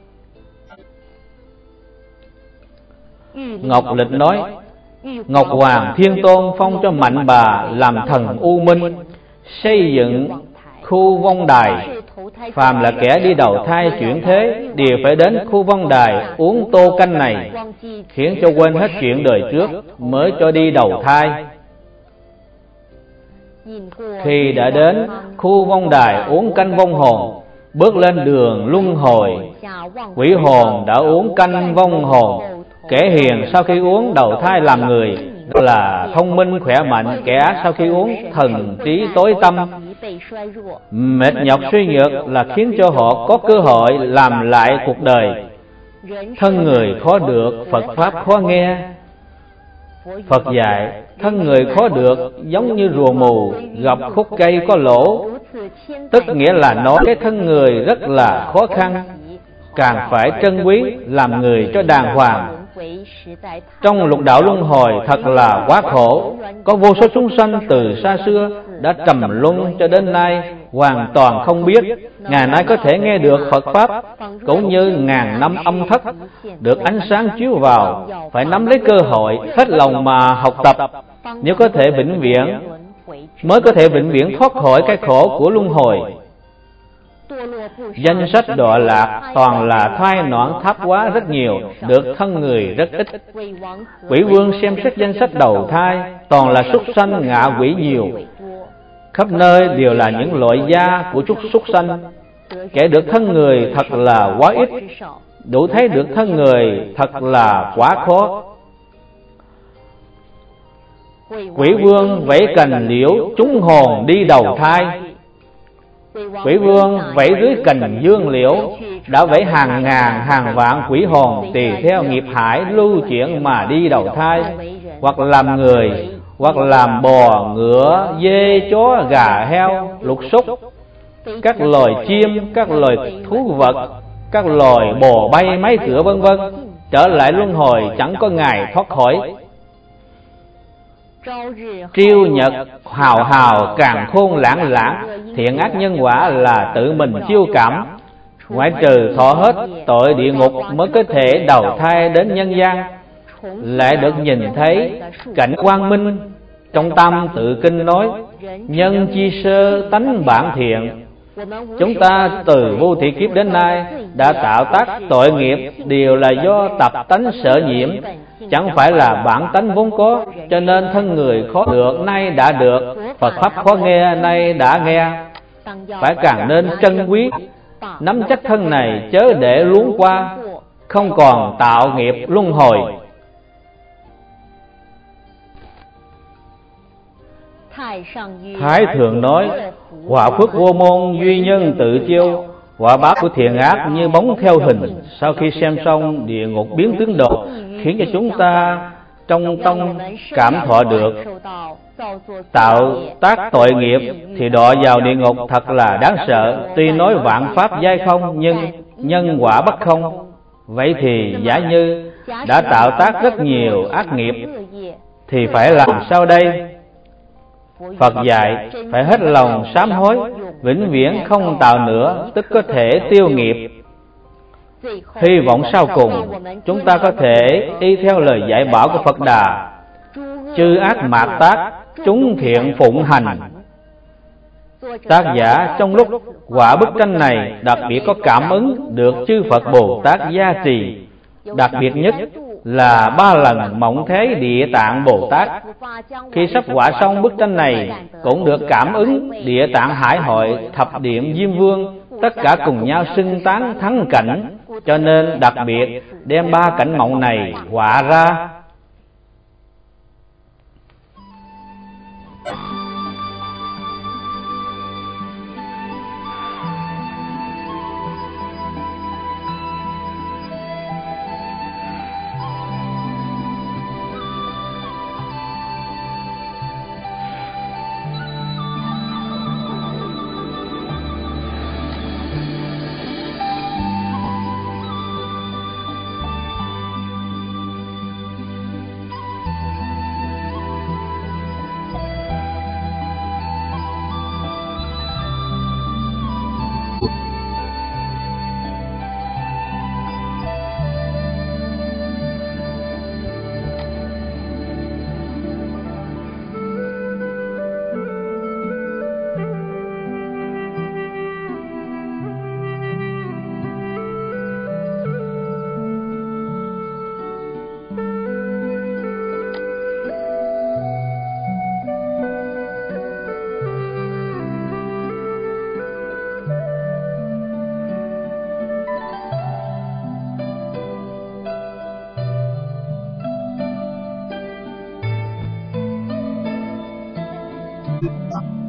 Ngọc Lịch nói: Ngọc Hoàng Thiên Tôn phong cho Mạnh Bà làm thần U Minh, xây dựng khu vong đài. Phàm là kẻ đi đầu thai chuyển thế đều phải đến khu vong đài uống tô canh này, khiến cho quên hết chuyện đời trước mới cho đi đầu thai. Khi đã đến khu vong đài uống canh vong hồn, bước lên đường luân hồi, quỷ hồn đã uống canh vong hồn. Kẻ hiền sau khi uống đầu thai làm người, đó là thông minh khỏe mạnh. Kẻ ác sau khi uống thần trí tối tăm, mệt nhọc suy nhược, là khiến cho họ có cơ hội làm lại cuộc đời. Thân người khó được, Phật Pháp khó nghe. Phật dạy thân người khó được giống như rùa mù gặp khúc cây có lỗ, tức nghĩa là nói cái thân người rất là khó khăn, càng phải trân quý làm người cho đàng hoàng. Trong lục đạo luân hồi thật là quá khổ, có vô số chúng sanh từ xa xưa đã trầm luân cho đến nay hoàn toàn không biết. Ngày nay có thể nghe được Phật Pháp cũng như ngàn năm âm thất được ánh sáng chiếu vào, phải nắm lấy cơ hội hết lòng mà học tập, nếu có thể vĩnh viễn mới có thể vĩnh viễn thoát khỏi cái khổ của luân hồi. Danh sách đọa lạc toàn là thai noãn tháp quá rất nhiều, được thân người rất ít. Quỷ vương xem xét danh sách đầu thai, toàn là súc sanh ngạ quỷ nhiều, khắp nơi đều là những loại da của chút súc sanh. Kẻ được thân người thật là quá ít, đủ thấy được thân người thật là quá khó. Quỷ vương vẫy cành liễu chúng hồn đi đầu thai. Quỷ vương vẫy dưới cành dương liễu, đã vẫy hàng ngàn hàng vạn quỷ hồn tùy theo nghiệp hải lưu chuyển mà đi đầu thai, hoặc làm người, hoặc làm bò, ngựa, dê, chó, gà, heo, lục súc, các loài chim, các loài thú vật, các loài bò bay, máy cửa vân vân, trở lại luân hồi chẳng có ngày thoát khỏi. Triêu nhật hào hào càng khôn lãng lãng, thiện ác nhân quả là tự mình chiêu cảm. Ngoại trừ thọ hết tội địa ngục mới có thể đầu thai đến nhân gian, lại được nhìn thấy cảnh quang minh. Trong tâm tự kinh nói: nhân chi sơ tánh bản thiện. Chúng ta từ vô thị kiếp đến nay đã tạo tác tội nghiệp đều là do tập tánh sở nhiễm, chẳng phải là bản tánh vốn có. Cho nên thân người khó được nay đã được, Phật Pháp khó nghe nay đã nghe. Phải càng nên trân quý, nắm chắc thân này chớ để luống qua, không còn tạo nghiệp luân hồi. Thái Thượng nói: quả phước vô môn duy nhân tự chiêu, quả báo của thiện ác như bóng theo hình. Sau khi xem xong địa ngục biến tướng độ, khiến cho chúng ta trong tâm cảm thọ được. Tạo tác tội nghiệp thì đọa vào địa ngục thật là đáng sợ. Tuy nói vạn pháp giai không, nhưng nhân quả bất không. Vậy thì giả như đã tạo tác rất nhiều ác nghiệp thì phải làm sao đây? Phật dạy phải hết lòng sám hối, vĩnh viễn không tạo nữa, tức có thể tiêu nghiệp. Hy vọng sau cùng chúng ta có thể y theo lời dạy bảo của Phật Đà: chư ác mạt tác, chúng thiện phụng hành. Tác giả trong lúc họa bức tranh này đặc biệt có cảm ứng được chư Phật Bồ Tát gia trì, đặc biệt nhất là ba lần Mộng Thế Địa Tạng Bồ Tát. Khi sắp họa xong bức tranh này, cũng được cảm ứng Địa Tạng Hải Hội, Thập Điện Diêm Vương, tất cả cùng nhau xưng tán thắng cảnh, cho nên đặc biệt đem ba cảnh mộng này họa ra. Thank you.